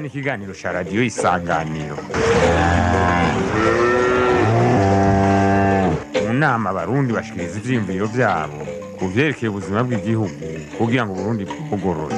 n'ikiganiro cya radiyo Isanganiro. Mu nama abarundi bashikiriza ivyiyumviro vyabo ku vyerekeye ubuzima bw'igihugu kugira ngo Burundi bugorore.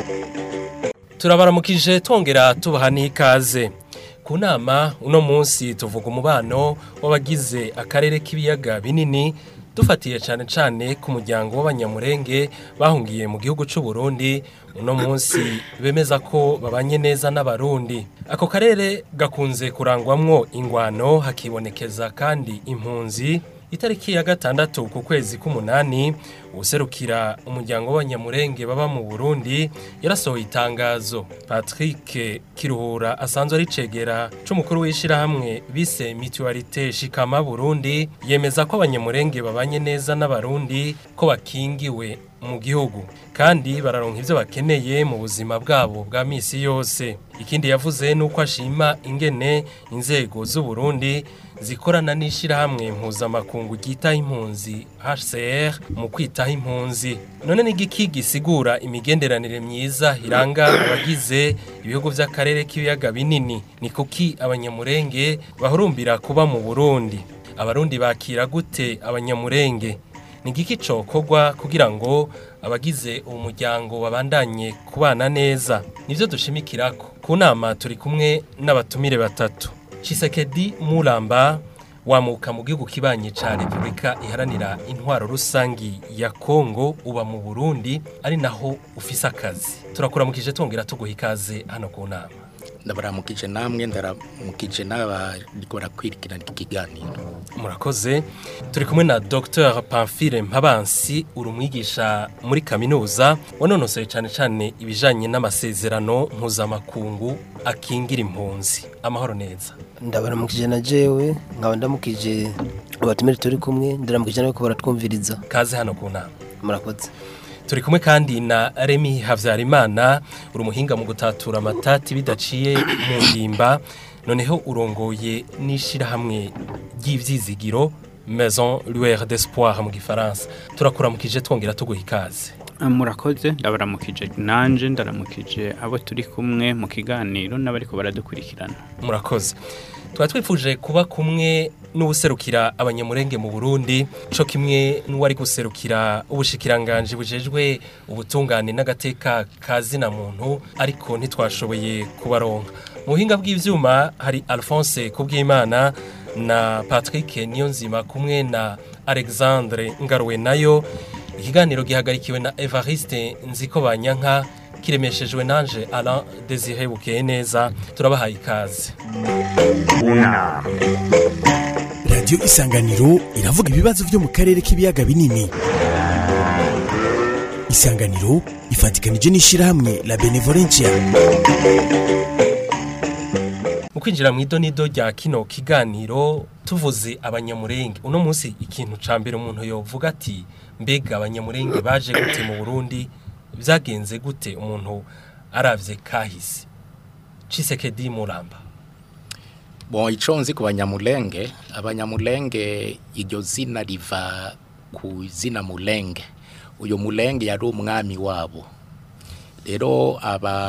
Turabaramukije twongera tubaha n'ikaze. Ku nama uno munsi tuvuga umubano w'abagize akarere k'ibiyaga binini, dufatiye cyane ku muryango w'abanyamurenge bahungiye mu gihugu cy'u Burundi. Uno munsi bemeza ko babanye neza n'abarundi. Ako karere gakunze kurangwamwo ingwano, hakibonekeza kandi impunzi. Itariki ya 6 ku kwezi k'umunani, userukira umuryango w'abanyamurenge baba mu Burundi yarasohoye itangazo. Patrick Kiruhura asanzwe ari cegera c'umukuru w'ishirahamwe bise Mutualité Shikama Burundi, yemeza ko abanyamurenge babanye neza n'abarundi, ko bakingiwe mu gihugu kandi bararonka ivyo bakeneye mu buzima bwabo bwa misi yose. Ikindi yavuze nuko ashima ingene inzego z'u Burundi zikorana n'ishirahamwe mpuzamakungu ryita impunzi HCR mu kwitaho impunzi. None n'igiki gisigura imigenderanire myiza iranga abagize ibihugu vy'akarere k'ibiyaga binini? Ni kuki abanyamurenge bahurumbira kuba mu Burundi? Abarundi bakira gute abanyamurenge? Ni giki cokorwa kugira ngo abagize umuryango babandanye kubana neza? Nivyo dushimikirako. Ku nama turi kumwe n'abatumire batatu. Tshisekedi Mulamba wamuka mu gihugu kibanye ca Republika iharanira intwaro rusangi ya Kongo, uba mu Burundi ari naho ufise akazi. Turakuramukije twongera tuguha ikaze hano ku nama. Ndabaramukije namwe, ndaramukije n'abarikora kwirikirana ikiganiro. Murakoze. Turi kumwe na Dr Pamphile Mpabansi, urumwigisha muri kaminuza, wanonosoye cyane ibijanye n'amasezerano mpuzamakungu akingira impunzi. Amahoro neza. Ndabaramukije na jewe, nkaba ndamukije abatumire turi kumwe, ndaramukije nabo ko baratwumviriza. Kaze hano ku nama. Murakoze. Turi kumwe kandi na Remy Havyarimana, urumuhinga mu gutatura amatati bidaciye mu ndimba, noneho urongoye n'ishirahamwe ry'ivyizigiro Maison Lueur d'Espoir mu Gifaransa. Turakuramukije twongera tuguha ikaze. Murakoze, ndabaramukije nanje, ndaramukije abo turi kumwe mu kiganiro n'abariko baradukurikirana. Murakoze. Twifuje kuba kumwe n'ubuserukira abanyamurenge mu Burundi, co kimwe n'uwari guserukira ubushikiranganje bujejwe ubutungane n'agateka kazina muntu, ariko ntitwashoboye kubaronka. Mu buhinga bw'ivyuma hari Alphonse Kubwimana na Patrick Niyonzima kumwe na Alexandre Ngaruwe nayo. Ikiganiro gihagarikiwe na Evariste Nzikobanyanka, kiremeshejwe nanje Alain Désiré Bukeneza. Turabahaye ikaze. Una Radio Isanganiro iravuga ibibazo byo mu karere k'ibiyaga binini. Isanganiro ifatikanije n'ishirahamwe La Benevolencia. Mu kwinjira mu idonido rya kino kiganiro tuvuze abanyamurenge, uno munsi ikintu ca mbere umuntu yovuga ati mbega abanyamurenge baje gute mu Burundi, vyagenze gute umuntu aravye kahise? Tshisekedi Mulamba. Bon, iconzi ku banyamulenge, abanyamulenge iryo zina riva ku zina Mulenge. Uyo Mulenge yari umwami wabo. Rero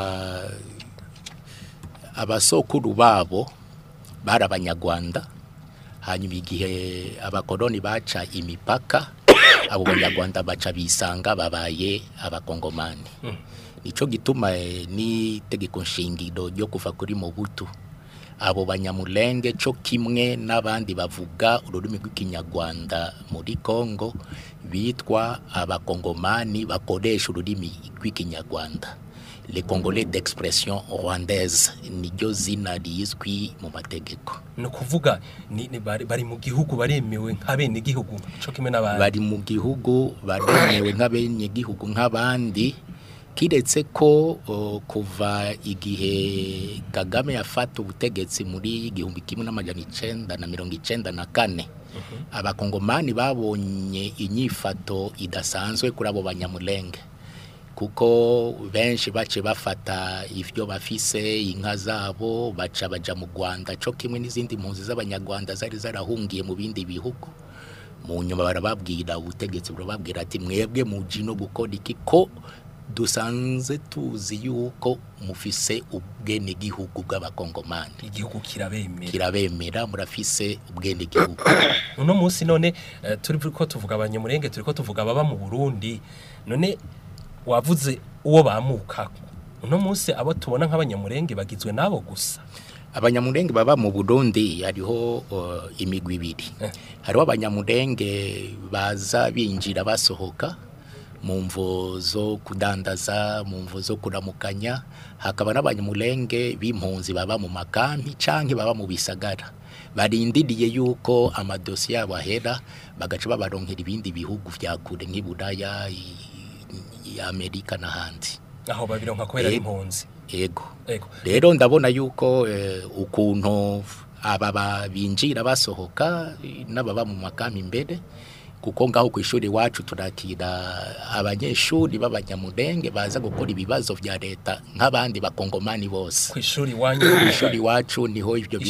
abasokuru babo bari abanyarwanda, hanyuma igihe abakoloni baca imipaka, abo banyarwanda baca bisanga babaye abakongomani. Nico gituma ni tegeko nshingiro ryo kuva kuri Mobutu, abo banyamulenge co kimwe n'abandi bavuga ururimi rw'ikinyarwanda muri Kongo bitwa abakongomani bakoresha ururimi rw'ikinyarwanda. Les Congolais d'expression rwandaise niryo zina rizwi mu mategeko. No kuvuga bari mu gihugu baremewe nk'abene gihugu co kimwe n'abandi. Bari mu gihugu baremewe nk'abene gihugu nk'abandi, kiretse ko kuva igihe Kagame yafata ubutegetsi muri 1994 abakongomani babonye inyifato idasanzwe kuri abo banyamulenge, kuko benshi bace bafata ivyo bafise inka zabo baca baja mu Rwanda co kimwe n'izindi mpunzi z'abanyarwanda zari zarahungiye mu bindi bihugu. Mu nyuma barababwira ubutegetsi burababwira ati mwebwe muji no gukora iki ko dusanze tuzi yuko mufise ubwene gihugu bw'abakongomani, igihugu kirabemera murafise ubwene gihugu. Uno munsi none turi ko tuvuga abanyamurenge, turi ko tuvuga baba mu Burundi, none wavuze uwo bamuka. Uno munsi abo tubona nk'abanyamurenge bagizwe nabo gusa. Abanyamurenge baba mu Burundi hariho imigwi ibiri. Hariho abanyamurenge baza binjira basohoka mu mvo zo kudandaza, mu mvo zo kuramukanya. Hakaba n'abanyamurenge b'impunzi baba mu makambi canke baba mu bisagara, barindiriye yuko amadosiye yabo ahera bagaca babaronkera ibindi bihugu vya kure nk'Iburaya, Amerika n'ahandi. Aho babironka kubera impunzi. Ego. Rero ndabona yuko ukuntu aba binjira basohoka n'ababa mu makambi imbere, kuko ngaho ku ishuri wacu turakira abanyeshuri b'abanyamurenge baza gukora ibibazo vya leta nk'abandi bakongomani bose. Ku ishuri wanyu, ishuri wacu niho ivyo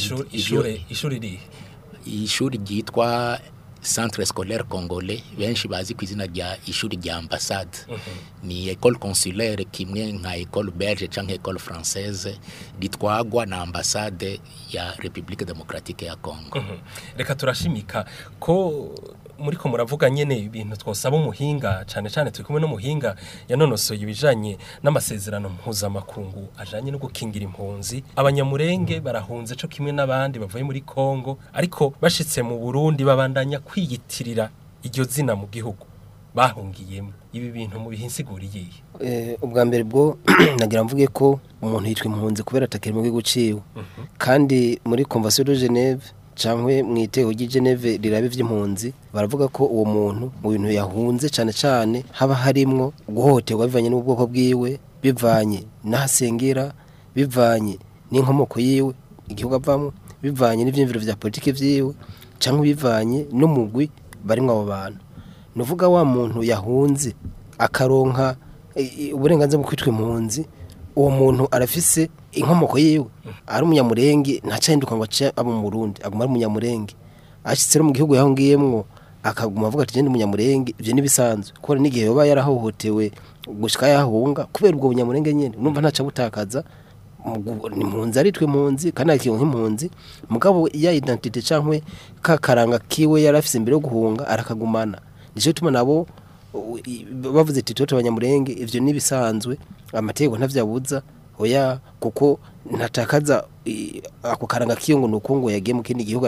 ishuri ryitwa Centre Scolaire Congolais, benshi bazi ku izina rya ishuri rya ambassade. Ni école consulaire kimwe nka école belge canke école française ritwagwa na ambassade ya République démocratique ya Congo. Reka turashimika ko muriko muravuga nyene ibintu twosaba umuhinga cyane cyane turi kumwe no muhinga yanonosoye ibijanye n'amasezerano mpuzamakungu ajanye no gukingira impunzi. Abanyamurenge barahunze cyo kimwe n'abandi bavuye muri Congo, ariko bashitse mu Burundi babandanya kwiyitirira iryo zina mu gihugu bahungiyemo. Ibi bintu mu bihinsiguriye ubwa mbere bwo nagira mvuge ko umuntu yitwa impunzi kubera atakiri mu gihugu ciwe, kandi muri Convention de Genève cyangwa mu iteko ry'i Genève rirabe vy'impunzi baravuga ko uwo muntu mu bintu yahunze cyane cyane haba harimwo guhohoterwa bivanye n'ubwoko bwiwe, bivanye n'ahasengera, bivanye n'inkomoko yiwe igihugu avamo, bivanye n'ivyimviro vya politike vyiwe, cyangwa bivanye n'umugwi barimwo abo bantu. Nuvuga wa muntu yahunze akaronka uburenganzira bwo kwitwa impunzi, uwo muntu arafise inkomoko yiwe, ari umunyamurenge ntacahinduka ngo ace aba mu Burundi, aguma ari umunyamurenge. Ashitse mu gihugu yahungiyemwo akaguma avuga ati gende umunyamurenge, ivyo nibisanzwe. Kuko n'igihe yoba yarahohotewe gushika yahunga kubera ubwo bunyamurenge nyene, numva ntaca butakaza ni impunzi, aritwe impunzi kandi akiyo nk'impunzi, mugabo ya identité cankwe kakaranga kiwe yarafise imbere yo guhunga arakagumana. Nico tuma nabo bavuze ati toto abanyamurenge ivyo nibisanzwe, amategeko ntavyabuza oya, kuko ntatakaza ako karanga kiyo ngo nuko ngo yagiye mu kindi gihugu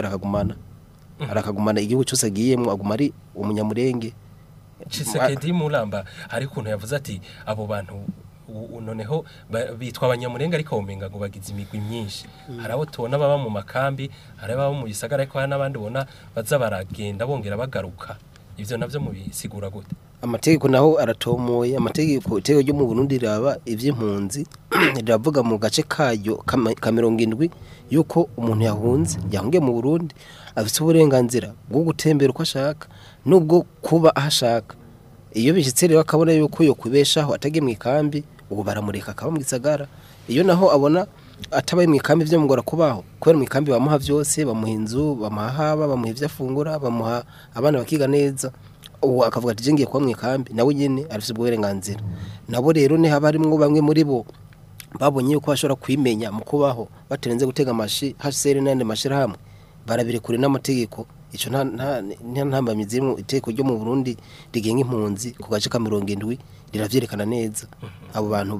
arakagumana igihugu cyose agiyemo aguma ari umunyamurenge. Tshisekedi Mulamba hari kuntu yavuze ati abo bantu noneho bitwa abanyamurenge ariko umenga ngo bagize imigwi myinshi. Hari abo tubona baba mu makambi, hari abo mu bisagara, ariko hari n'abandi bona baza baragenda bongera bagaruka. Ivyo navyo mubisigura gute? Amategeko naho aratomoye. Amategeko itego ryo mu Burundi raba ivy'impunzi riravuga mu gace kayo ka 70 yuko umuntu yahungiye mu Burundi afite uburenganzira bwo gutembera uko ashaka nubwo kuba ahashaka. Iyo bishitse rero akabona yuko yo kubeshaho atagiye mu ikambi, ubu baramureka akaba mu gisagara. Iyo naho abona atabaye mu ikambi byo mugora kubaho, kubera mu ikambi bamuha byose, bamuha inzu, bamuha haba, bamuha ivyo afungura, bamuha abana bakiga neza. Ubu akavuga ati jengiye kwa mu ikambi, nawe nyene arifise ubwo burenganzira. Nabo rero ne haba harimwo bamwe muri bo babonye yuko bashobora kwimenya mu kubaho baterenze gutega amashi hasere nande mashira hamwe, barabire kure n'amategeko. Ico nta ntambamizi mu iteko ryo mu Burundi rigenga impunzi ku gace ka 70 riravyerekana neza. Abo bantu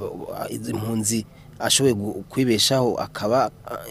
impunzi ashoboye kwibeshaho akaba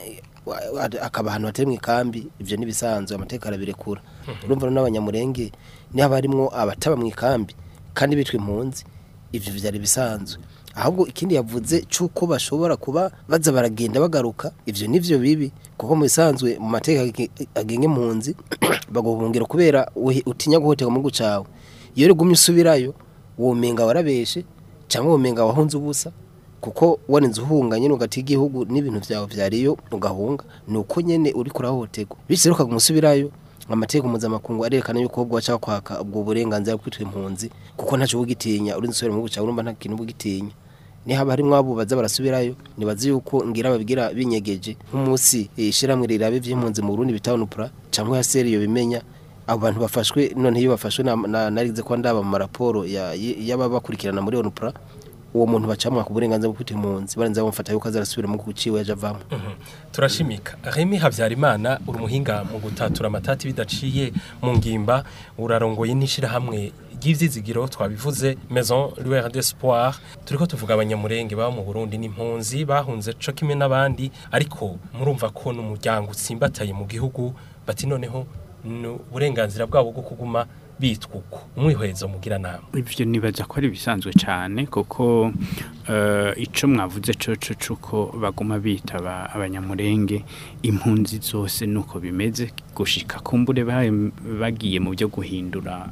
ahantu hatari mu ikambi, ivyo nibisanzwe amategeko arabirekura. Urumva n'abanyamurenge ni habarimwo abataba mu ikambi kandi bitwa impunzi, ivyo vyari bisanzwe. Ahubwo ikindi yavuze cyuko bashobora kuba baza baragenda bagaruka, ivyo nivyo bibi, kuko mu bisanzwe mu mategeko agenga impunzi bagohungira kubera utinya guhoterwa mu gucawe. Iyo rigumye usubirayo womenga warabeshe cyangwa womenga wahunze ubusa, kuko warinze uhunga nyene ugatiga igihugu n'ibintu vyawe vyariyo ugahunga, nuko nyene uri kurahoterwa. Bitse ukagumusubirayo, amategeko mpuzamakungu arerekana yuko ubwo wacha kwaka ubwo burenganzira bwo kwitwa impunzi, kuko ntaco bugitinya urinze usubira mu gucawe, urumva nta kintu bugitinya. Ni haba harimwo abo baza barasubirayo, nibazi yuko ngira babigira binyegeje nk'umunsi ishiramwe rirabe vy'impunzi mu Burundi bitawunupra cyangwa ya seriyo bimenya abo bantu bafashwe none iyo bafashwe narize ko ndaba mu raporo y'ababakurikirana muri ONUPRA uwo muntu bacamwa ku burenganzira bwo kwita impunzi barenza bamufata yuko azarasubira mu kuciwe yaje avamo. Turashimika Remy Havyarimana uri muhinga mu gutatura amatati bidaciye mu ngimba urarongoye n'ishira hamwe ry'ivyizigiro twabivuze Maison Lueur d'Espoir turiko tuvuga abanyamurenge baba mu Burundi n'impunzi bahunze co kimwe n'abandi ariko murumva ko n'umuryango utsimbataye mu gihugu bati noneho uburenganzira bwabo bwo kuguma bitwuko umwihwezo mugira nama. Ivyo nibaza ko ari bisanzwe cyane kuko ico mwavuze cuko baguma bita abanyamurenge impunzi zose nuko bimeze gushika kumbure bagiye mu byo guhindura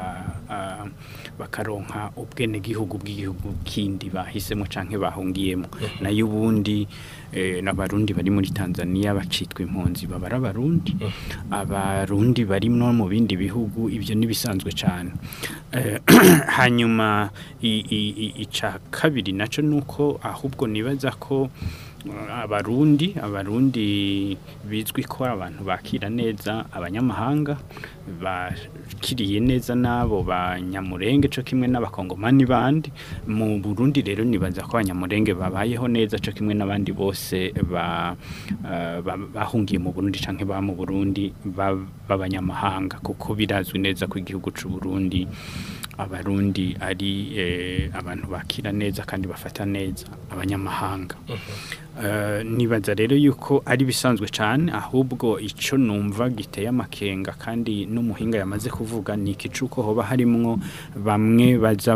bakaronka ubwene gihugu bw'igihugu kindi bahisemo canke bahungiyemo nayo ubundi n'abarundi bari muri Tanzania bacitwa impunzi babara abarundi bari no mu bindi bihugu ivyo nibisanzwe cyane. Hanyuma ica kabiri naco nuko ahubwo nibaza ko abarundi bizwi ko abantu bakira neza abanyamahanga bakiriye neza nabo banyamurenge co kimwe n'abakongomani bandi mu Burundi rero nibaza ko abanyamurenge babayeho neza co kimwe n'abandi bose bahungiye mu Burundi canke ba mu Burundi babanyamahanga kuko birazwi neza ko igihugu c'u Burundi abarundi ari abantu bakira neza kandi bafata neza abanyamahanga. Nibaza rero yuko ari bisanzwe cyane ahubwo ico numva giteye amakenga kandi n'umuhinga yamaze kuvuga ni ikicuko hoba harimwo bamwe baza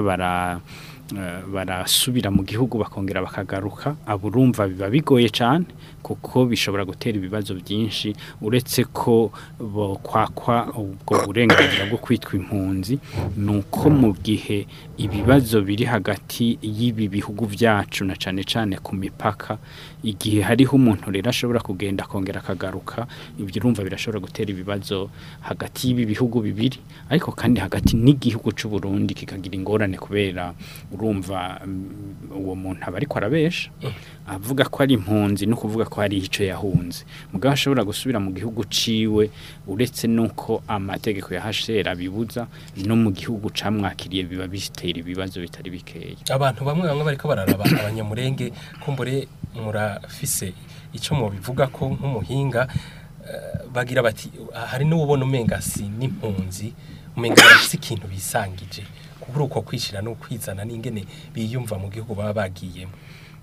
barasubira mu gihugu bakongera bakagaruka aburumva biba bigoye cyane kuko bishobora gutera ibibazo byinshi uretse ko kwakwa ubwo burenganzira bwo kwitwa impunzi nuko mu gihe ibibazo biri hagati y'ibi bihugu byacu na cane ku mipaka igihe hariho umuntu rero ashobora kugenda akongera akagaruka ibyo urumva birashobora gutera ibibazo hagati y'ibi bihugu bibiri ariko kandi hagati n'igihugu c'u Burundi kikagira ingorane kubera urumva uwo muntu aba ariko arabesha avuga ko ari impunzi no kuvuga ko hari ico yahunze mugabo ashobora gusubira mu gihugu ciwe uretse nuko amategeko yahashera bibuza no mu gihugu camwakiriye biba bitera ibibazo bitari bikeya. Abantu bamwe bariko bararaba abanyamurenge kumbure murafise ico mu bivuga ko nk'umuhinga bagira bati hari n'ubona umenga si n'impunzi umenga bafise ikintu bisangije kubura uko kwishira no kwizana n'ingene biyumva mu gihugu baba bagiyemo.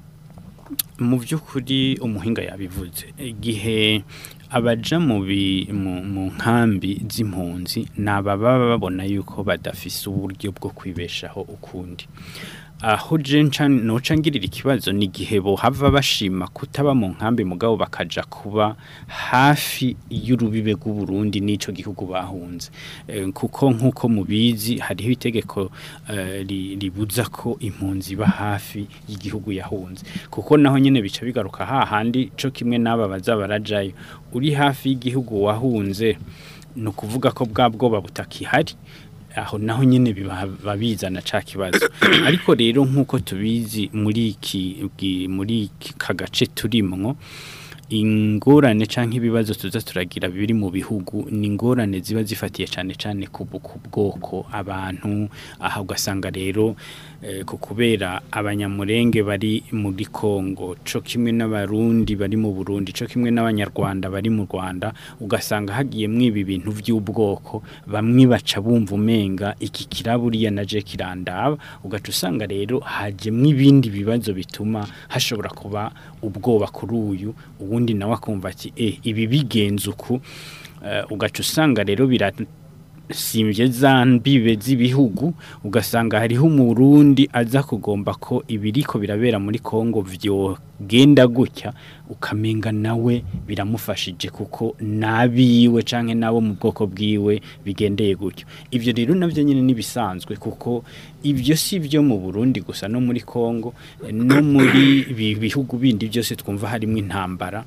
Mu by'ukuri umuhinga yabivuze igihe abaja mu nkambi z'impunzi nababa babona yuko badafise uburyo bwo kwibeshaho ukundi aho noca ngirira ikibazo ni igihe bohava bashima kutaba mu nkambi mugabo bakaja kuba hafi y'urubibe rw'u Burundi n'ico gihugu bahunze kuko nkuko mubizi hariho itegeko ribuza ko impunzi ba hafi y'igihugu yahunze kuko naho nyene bica bigaruka hahandi co kimwe n'aba bazabarajayo uri hafi y'igihugu wahunze no kuvuga ko bwabwo butakihari aho naho nyene babizana ca kibazo ariko rero nkuko tubizi muri kagace turimwo ingorane canke ibibazo tuza turagira biri mu bihugu ni ingorane ziba zifatiye cane ku bwoko abantu aha ugasanga rero kubera abanyamurenge bari muri Kongo co kimwe n'abarundi bari mu Burundi co kimwe n'abanyarwanda bari mu Rwanda ugasanga hagiye mwibi bintu by'ubwoko bamwe baca bumva umenga iki kiraburiya naje kirandaba ugaca usanga rero haje mwibindi bibazo bituma hashobora kuba ubwoba kuri uyu ubundi nawe akumva ati ibi bigenze uku ugaca usanga rero simvye zambibe z'ibihugu ugasanga hariho umurundi aza kugomba ko ibiriko birabera muri Kongo genda gutya ukamenga nawe biramufashije kuko nabiwe canke nabo mu bwoko bwiwe bigendeye gutyo ivyo rero navyo nyene nibisanzwe kuko ivyo si byo mu Burundi gusa no muri Kongo no muri bihugu bindi byose twumva harimo intambara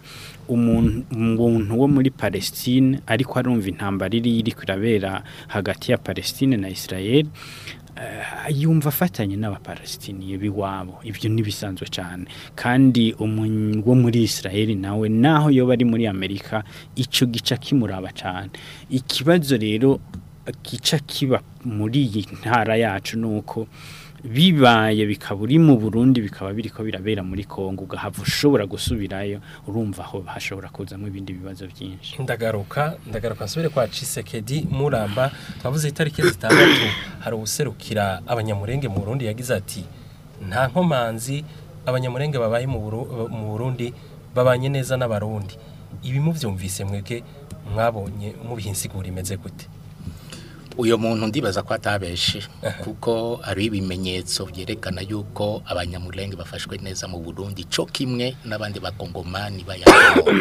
umuntu wo muri Palestine ariko arumva intambara iri kwirabera hagati ya Palestine na Israel yumva afatanye n'abapalestiniye biwabo ivyo nibisanzwe cyane kandi kandi wo muri Israel nawe naho yo bari muri Amerika ico gica kimuraba cyane. Ikibazo rero gica kiba muri iyi ntara yacu nuko bibaye bikaburi mu Burundi bikaba biriko birabera muri Kongo ugahava ushobora gusubirayo urumva aho hashobora kuzamo ibindi bibazo byinshi. Ndagaruka nsubire kwa Cisekedi Muramba twavuze itariki 6 hari userukira abanyamurenge mu Burundi yagize ati nta nkomanzi abanyamurenge babaye mu Burundi babanye neza n'abarundi. Ibi muvyumvise mwebwe mwabonye mubihinsigura imeze gute? Uyo muntu ndibaza ko atabeshe kuko ari ibimenyetso byerekana yuko abanyamurenge bafashwe neza mu Burundi cyo kimwe n'abandi bakongomani bayakomoka.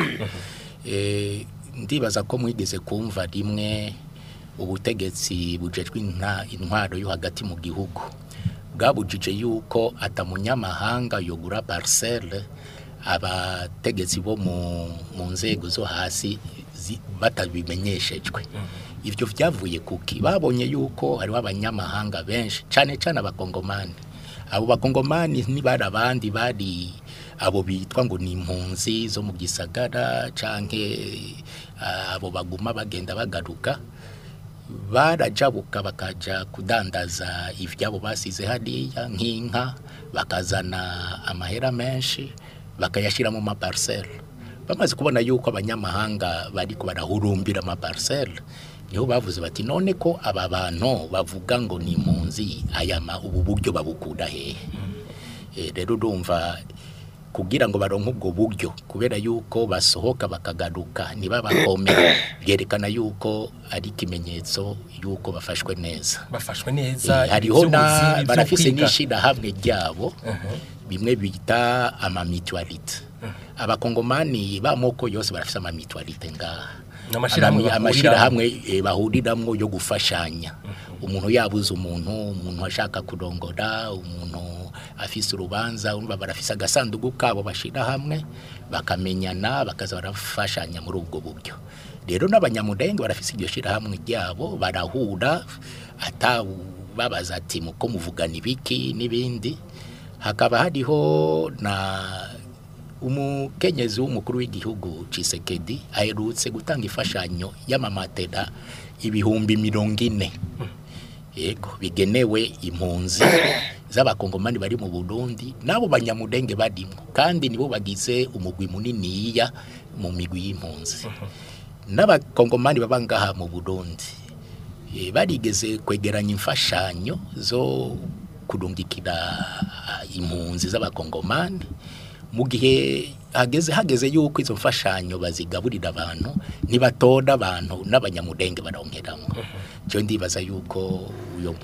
Ndibaza ko mwigeze kumva rimwe ubutegetsi bujejwe intwaro yo hagati mu gihugu bwabujije yuko atamunyamahanga yogura parcelle abategetsi bo mu nzego zo hasi batabimenyeshejwe. Ivyo vyavuye kuki babonye yuko hariho abanyamahanga benshi cyane abakongomani. Abo bakongomani ni barabandi bari abo bitwa ngo ni impunzi zo mu gisagara canke abo baguma bagenda bagaruka barajabuka bakaja kudandaza ivyabo basize hariya nk'inka bakazana amahera menshi bakayashira mu maparcelle. Bamaze kubona yuko abanyamahanga bari ko barahurumbira amaparcelle niho bavuze bati none ko aba bantu bavuga ngo ni impunzi ayama ubu buryo babukura hehe. Rero urumva kugira ngo baronke ubwo buryo kubera yuko basohoka bakagaruka niba bakomeye byerekana yuko ari kimenyetso yuko bafashwe neza. Hariho na barafise nishira hamwe ryabo bimwe bita ama mutualite. Abakongomani bamoko yose barafise ama mutualite ngaha. Amashira hamwe bahuriramwo yo gufashanya. Umuntu yabuze umuntu ashaka kurongora, umuntu afise urubanza, umva barafise agasanduku kabo bashira hamwe bakamenyana bakaza barafashanya muri ubwo buryo. Rero n'abanyamurenge barafise iryo shira hamwe ryabo barahura babaza ati muko muvugana ibiki n'ibindi. Hakaba hariho na umukenyezi w'umukuru w'igihugu Cisekedi aherutse gutanga ifashanyo y'amamatera 40,000 yego bigenewe impunzi z'abakongomani bari mu Burundi nabo banyamurenge badimwe kandi nibo bagize umugwi munini ya mu migwi y'impunzi. N'abakongomani babangaha mu Burundi barigeze kwegeranya imfashanyo zo kudungikira impunzi z'abakongomani mu gihe hageze yuko izo mfashanyo bazigaburira abantu ntibatoda abantu n'abanyamurenge baronkeramo. Cyo ndibaza yuko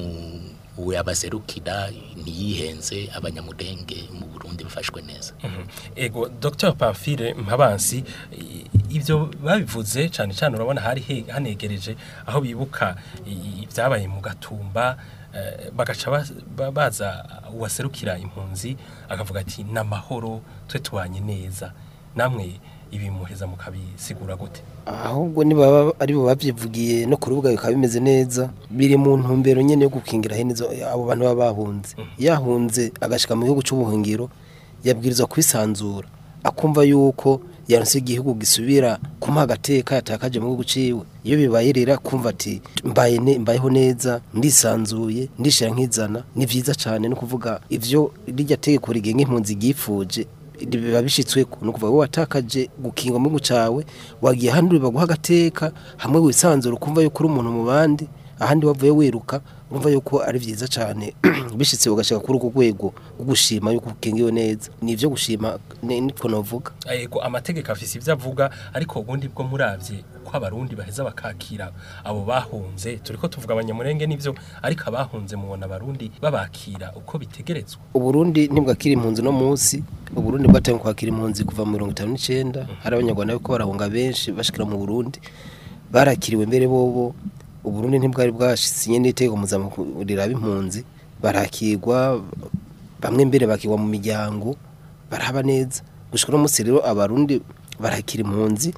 uyo abaserukira niyihenze abanyamurenge mu Burundi bafashwe neza. Ego Dr. Pamphile Mpabansi ivyo babivuze cyane urabona hari hanegereje aho bibuka ibyabaye mu Gatumba bagaca baza uwaserukira impunzi akavuga ati namahoro twe tubanye neza. Namwe ibi muheza mukabisigura gute? Ahubwo niba ari bo bavyivugiye no kurubuga bikaba bimeze neza biri mu ntumbero nyene yo gukingira henizo abo bantu babahunze. Yahunze agashika mu gihugu cy'ubuhungiro yabwirizwa kwisanzura akumva yuko yaronse igihugu gisubira kuma gateka yatakaje mu gihugu ciwe. Iyo bibayirira kumva ati mbayeho neza ndisanzuye ndishira nkizana ni vyiza cyane no kuvuga ivyo rijya tegeko rigenga impunzi gifuje biba bishitsweko no kuvuga watakaje gukinga mu gucawe wagiye handuri baguha gateka hamwe wisanzura ukumva yuko uri umuntu mu bandi ahandi wavuye wiruka urumva yuko ari vyiza cyane bishitse ugashaka kuri uko gwego ugushima yuko ukengiwe neza nivyo gushima niko novuga. Yego amategeko afise ivyo avuga ariko ubundi bwo muravye ko abarundi baheza bakakira abo bahunze turiko tuvuga abanyamurenge nivyo ariko abahunze mubona abarundi babakira uko bitegerezwa. Uburundi ntibwakira impunzi no munsi. Uburundi bwatangiye kwakira impunzi kuva mu 1959 hari abanyarwanda biko barahunga benshi bashikira mu Burundi barakiriwe mbere bobo. Uburundi ntibwari bwashisinye n'iteko muzamukurira ab'impunzi barakirwa bamwe mbere bakirwa mu miryango baraba neza gushika no munsi rero abarundi barakira impunzi.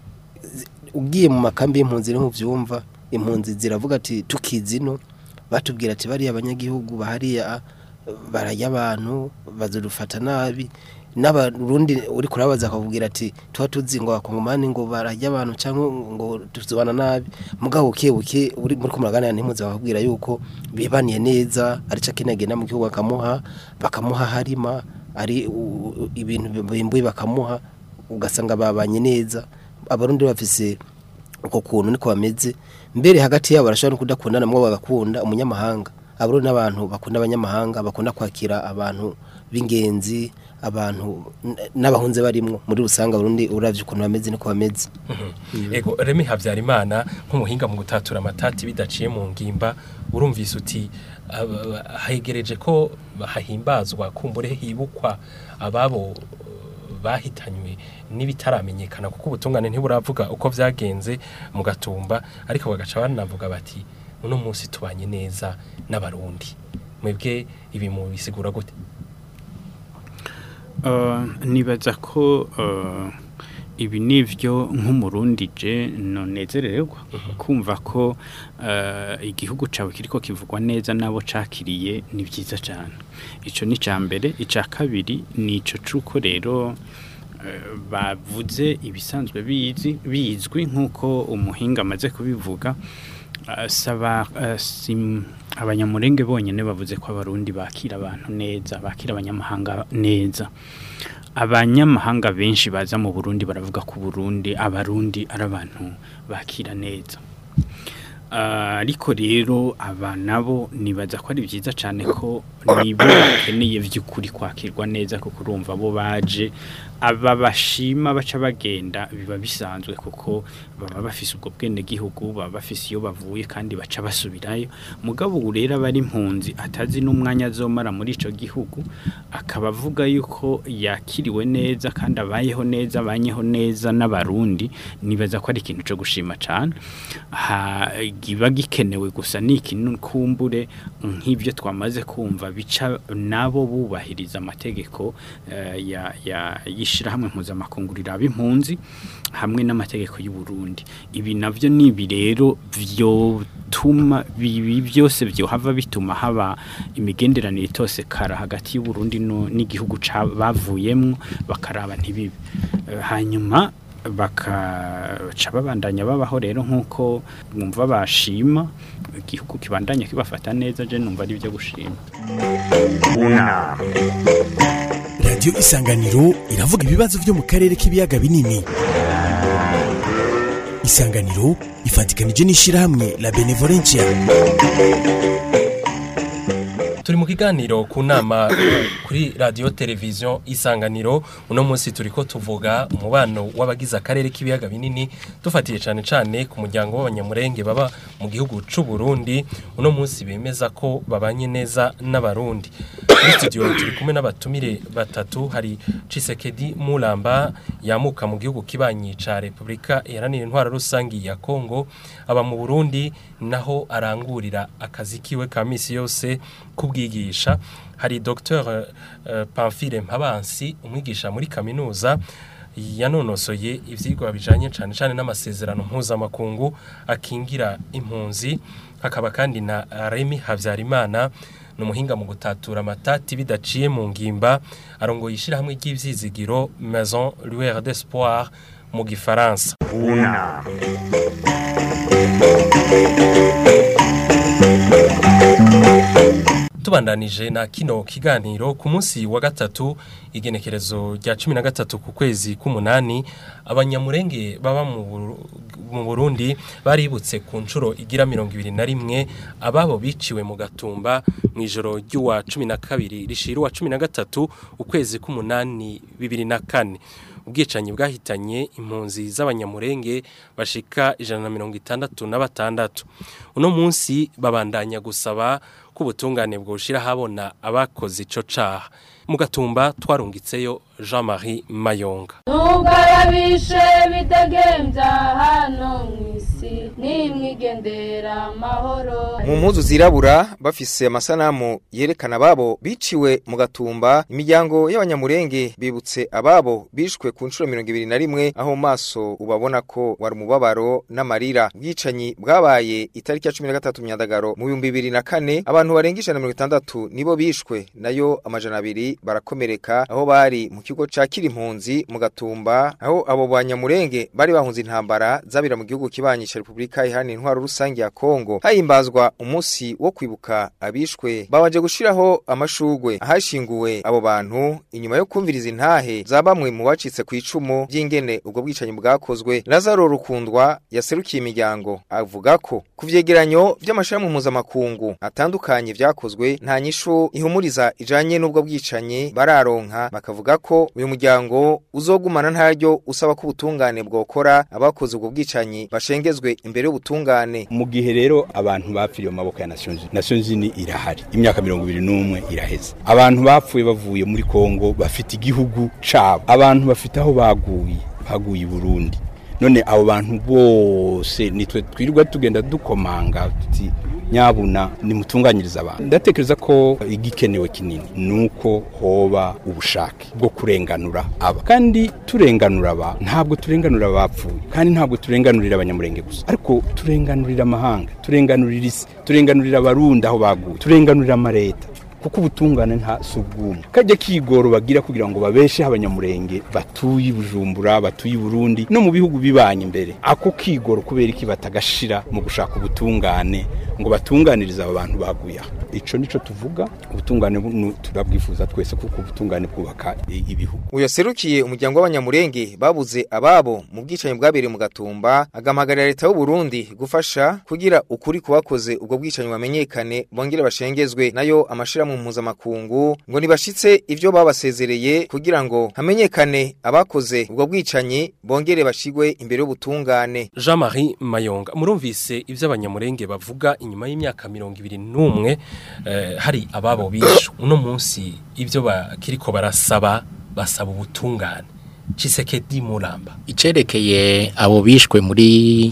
Ugiye mu makambi y'impunzi no muvyumva impunzi ziravuga ati tukizino batubwira ati bari abanyagihugu bahariya barajya abantu bazurufata nabi n'abarundi uri kurabaza akavugira ati tuba tuzi ngo abakongomani ngo barajya abantu cyangwa ngo tuzobana nabi mugabo buke uri muri kumuraganira ntimuze bakubwira yuko bibaniye neza ari cyo kinagenda mu gihugu bakamuha harima ari ibintu bimbuye bakamuha ugasanga babanye neza abarundi bafise uko kuntu niko bameze mbere hagati yabo barashobora no kudakundana mwo bagakunda umunyamahanga abarundi n'abantu bakunda abanyamahanga bakunda kwakira abantu b'ingenzi abantu n'abahunze barimwo muri rusanga Burundi uravye ukuntu bameze niko bameze ego Remy Havyarimana nk'umuhinga mu gutatura amatati bidaciye mu ngimba urumvise uti hahegereje ko hahimbazwa kumbure hibukwa ababo bahitanywe n'ibitaramenyekana kuko ubutungane ntiburavuga uko vyagenze mu Gatumba ariko bagaca banavuga bati uno munsi tubanye neza n'abarundi mwebwe ibi mu bisigura gute nibaza ko ibi nivyo nk'umurundi je nonezererwa kumva ko igihugu cawe kiriko kivugwa neza nabo cakiriye ni byiza cyane ico ni cambere ica kabiri nico cuko rero bavuze ibisanzwe bizwi nkuko umuhinga amaze kubivuga saba abanyamurenge bonyene bavuze ko abarundi bakira abantu neza bakira abanyamahanga neza abanyamahanga benshi baza mu Burundi baravuga ko Burundi abarundi ari abantu bakira neza ariko rero aba nabo nibaza ko ari byiza cyane ko nibo bakeneye vy'ukuri kwakirwa neza kuko urumva bo baje aba bashima baca bagenda biba bisanzwe kuko baba bafise ubwo bwene gihugu baba bafise iyo bavuye kandi baca basubirayo mugabo urera bari impunzi atazi n'umwanya azomara muri ico gihugu akaba avuga yuko yakiriwe neza kandi abayeho neza banyeho neza n'abarundi nibaza ko ari ikintu cyo gushima cyane giba gikenewe gusa ni ikintu kumbure nk'ibyo twamaze kumva bica nabo bubahiriza amategeko yishirahamwe mpuzamakungu riraba impunzi hamwe n'amategeko y'u Burundi ibi navyo nibi rero vyotuma bibi byose byohava bituma haba imigenderanire itose kara hagati y'u Burundi n'igihugu bavuyemwo bakaraba ntibibi hanyuma bakaca babandanya babaho rero nkuko mwumva bashima igihugu kibandanya kibafata neza je numva ari byo gushima Radio Isanganiro iravuga ibibazo byo mu karere k'ibiyaga binini Isanganiro ifatikanije n'ishirahamwe la Benevolencia turi mu kiganiro ku nama kuri radio television Isanganiro uno munsi turiko tuvuga umubano w'abagize akarere k'ibiyaga binini dufatiye cyane ku muryango w'abanyamurenge baba mu gihugu c'u Burundi uno munsi bemeza ko babanye neza n'abarundi muri studio turi kumwe n'abatumire batatu hari Cisekedi Mulamba yamuka mu gihugu kibanyi ca Republika Iharanira Intwaro Rusangi ya Kongo aba mu Burundi naho arangurira akazi kiwe ka misi yose kubwigisha hari Dr Pamphile Mpabansi umwigisha muri kaminuza yanonosoye ivyigwa bijanye cyane n'amasezerano mpuzamakungu akingira impunzi hakaba kandi na Remy Havyarimana numuhinga mu gutatura amatati bidaciye mu ngimba arongo yishira hamwe ry'ivyizigiro Maison Lueur d'Espoir mu gifaransa tubandanije na kino kiganiro ku munsi wa gatatu igenekerezo rya 13 ku kwezi k'umunani abanyamurenge baba mu Burundi baributse ku ncuro igira 21 ababo biciwe mu Gatumba mu ijoro ry'uwa 12 rishira wa 13 ukwezi k'umunani 2004 ubwicanyi bwahitanye impunzi z'abanyamurenge bashika 166 uno munsi babandanya gusaba ko ubutungane bwoshira habona abakoze ico caha mu Gatumba twarungitseyo Jean-Marie Mayonga nubwo yabishe bidegembya hano mwisi isi nimwigendera amahoro. Mu mpuzu zirabura bafise amasanamu yerekana ababo biciwe mu Gatumba, imiryango y'abanyamurenge bibutse ababo bishwe ku nshuro 21 aho maso ubabona ko wari umubabaro n'amarira. Bwicanyi bwabaye itariki ya 13 Myandagaro mu 2004, abantu barenga 160 nibo bishwe, nayo amajana 200 barakomereka aho bari mu kigo ca Kirimpunzi mu Gatumba, aho abo banyamurenge bari bahunze intambara zabira mu gihugu kibanyisha Republika Iharanira Intwaro Rusange ya Kongo. Hahimbazwa umunsi wo kwibuka abishwe, babanje gushiraho amashugwe ahashinguwe abo bantu inyuma yo kumviriza intahe za bamwe mu bacitse ku icumu by'ingene ubwo bwicanyi bwakozwe. Lazaro Rukundwa yaserukiye imiryango avuga ko kuvyegeranyo by'amashirahamwe mpuzamakungu atandukanye vyakozwe nta nyishu ihumuriza ijanye n'ubwo bwicanyi bararonka, bakavuga ko uyu muryango uzogumana ntaryo usaba ko ubutungane bwokora abakoze ubwo bwicanyi bashengezwe imbere y'ubutungane. Mu gihe rero abantu bapfiriye mu maboko ya Nations Unies irahari, imyaka 21 iraheze. Abantu bapfuye bavuye muri Kongo bafite igihugu cabo, abantu bafite aho baguye i Burundi. None abo bantu bose nitwe twirirwa tugenda dukomanga tuti nyabuna nimutunganyiriza abantu. Ndatekereza ko igikenewe kinini nuko hoba ubushake bwo kurenganura aba, kandi turenganura aba ntabwo turenganura abapfuye, kandi ntabwo turenganurira abanyamurenge gusa, ariko turenganurira amahanga, turenganurira isi, turenganurira abarundi aho baguye, turenganurira amareta, kuko ubutungane nta subwumwe kajya kigoro bagira kugira ngo babeshe abanyamurenge batuye Bujumbura, batuye Burundi no mu bihugu bibanye imbere. Ako kigoro kubera iki batagashira mu gushaka ubutungane ngo batunganiriza abantu baguya. Ico nico tuvuga, ubutungane turabwifuza twese kuko ubutungane bwubaka ibihugu. Uyo serukiye umuryango w'abanyamurenge babuze ababo mu bwicanyi bwabereye mu Gatumba, agamagarira leta y'u Burundi gufasha kugira ukuri kubakoze ubwo bwicanyi bamenyekane bongere bashengezwe, nayo amashira mu mpuzamakungu ngo nibashitse ivyo babasezereye kugira ngo hamenyekane abakoze ubwo bwicanyi bongere bashigwe imbere y'ubutungane. Jean-Marie Mayonga, murumvise ivyo abanyamurenge bavuga inyuma y'imyaka 21 hari ababo bishu. Uno munsi ivyo bakiriko basaba ubutungane. Chisekedi Mulamba, icerekeye abo bishwe muri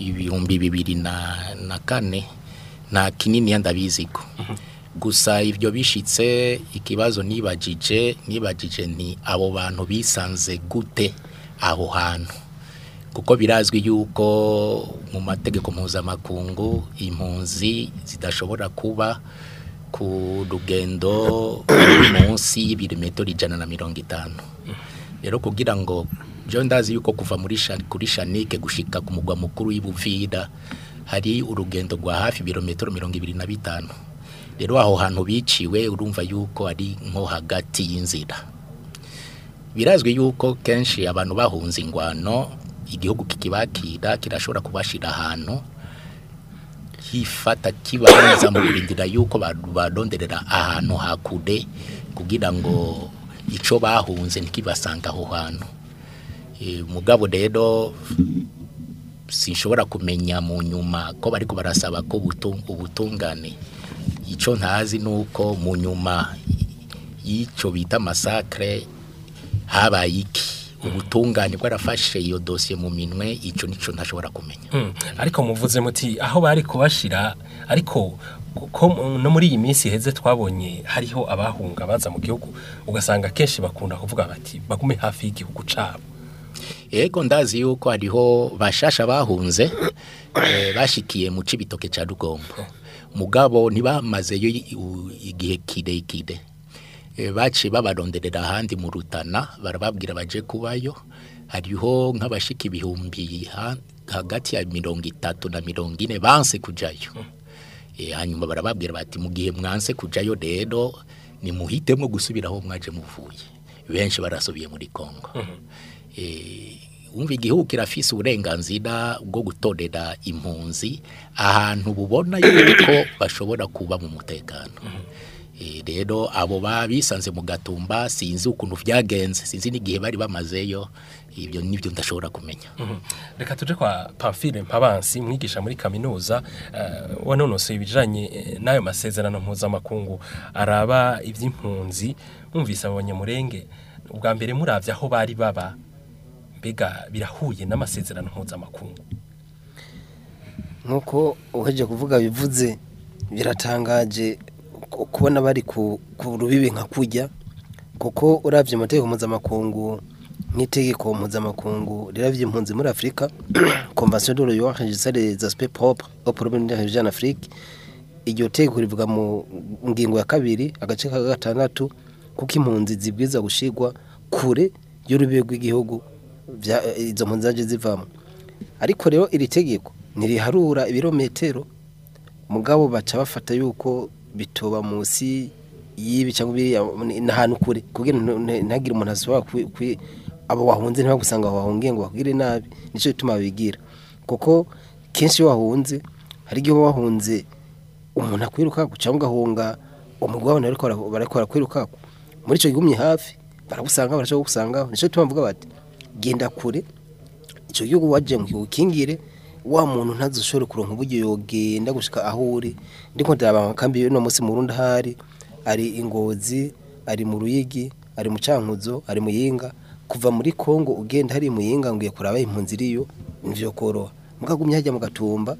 2004 na kinini yandabiziko. Gusa ivyo bishitse ikibazo nibajije nti abo bantu bisanze gute aho hantu, kuko birazwi yuko mu mategeko mpuzamakungu impunzi zidashobora kuba ku rugendo munsi y'ibirometero 150. Rero kugira ngo byo ndazi yuko kuva kuri Shanike gushika ku mugwa mukuru y'Ubuvira hari urugendo rwa hafi ibirometero 25. Rero aho hantu biciwe urumva yuko ari nko hagati y'inzira. Birazwi yuko kenshi abantu bahunze ingwano igihugu kikibakira kirashobora kubashira ahantu hifata kibanza mu burindira yuko badonderera ahantu hakude kugira ngo ico bahunze ntikibasanga aho hantu. Mugabo rero sinshobora kumenya mu nyuma ko bariko barasaba ko ubutungane. Ico ntazi nuko mu nyuma yico bita massacre habaye iki, ubutungane bwarafashe iyo dossier mu minwe, ico nico ntashobora kumenya. Ariko muvuze muti aho bari kubashira, ariko ko no muri iyi minsi heze twabonye hariho abahunga baza mu gihugu ugasanga kenshi bakunda kuvuga bati bagume hafi y'igihugu cabo. Ego ndazi yuko hariho bashasha bahunze bashikiye mu Cibitoke ca Rugombo, mugabo ntibamazeyo igihe kirekire. Baci babaronderera ahandi mu Rutana barababwira baje kubayo, hariho nk'abashika ibihumbi hagati ya 30 na 40 banse kujayo. Hanyuma barababwira bati mu gihe mwanse kujayo rero ni muhitemo gusubiraho mwaje muvuye. Benshi barasubiye muri Kongo. Umva igihugu kirafise uburenganzira bwo gutorera impunzi ahantu bubona yuko bashobora kuba mu mutekano. Rero abo babisanze mu Gatumba sinzi ukuntu vyagenze, sinzi n'igihe bari bamazeyo, ibyo nibyo ndashobora kumenya. Reka tuje kwa Pamphile Mpabansi, mwigisha muri kaminuza, wanonose ibijanye nayo masezerano mpuzamakungu araba ivy'impunzi. Mwumvise abanyamurenge ubwa mbere muravye aho bari baba, mbega birahuye n'amasezerano mpuzamakungu? nkuko uheje kuvuga bivuze biratangaje kubona bari ku rubibi nka kujya kuko uravye amategeko mpuzamakungu nk'itegeko mpuzamakungu riravye impunzi muri Afrika Convention de l'ONU sur les aspects propres aux problèmes de région en Afrique iryo tegeko rivuga mu ngingo ya 2 agace ka 6 kuko impunzi zibwiza gushigwa kure y'urubibi rw'igihugu izo mpunzi zaje zivamo ariko rero iri tegeko niriharura ibirometero mugabo baca bafata yuko bitoba musi yibi cyangwa n'ahantu kure kugira ntagire umuntu asubira abo wahunze ntibagusanga wahungiye ngo bakugire nabi nico bituma bigira kuko kenshi wahunze hari igihe wahunze umuntu akwiruka cyangwa gahunga umugabo ariko barakora kwiruka muri ico gumye hafi baragusanga barashaka gusanga nico bituma mvuga bati genda kure ico gihugu waje mu kingire wa muntu ntazoshore kuronka uburyo yogenda gushika aho uri ndiko ndaba kambi no musi mu Burundi hari ari Ingozi ari mu Ruyigi ari mu Cankuzo ari mu Yinga kuva muri Kongo ugenda hari mu Yinga ngiye kuraba impunzi iriyo nivyo koroha mukagumye hajya mu Gatumba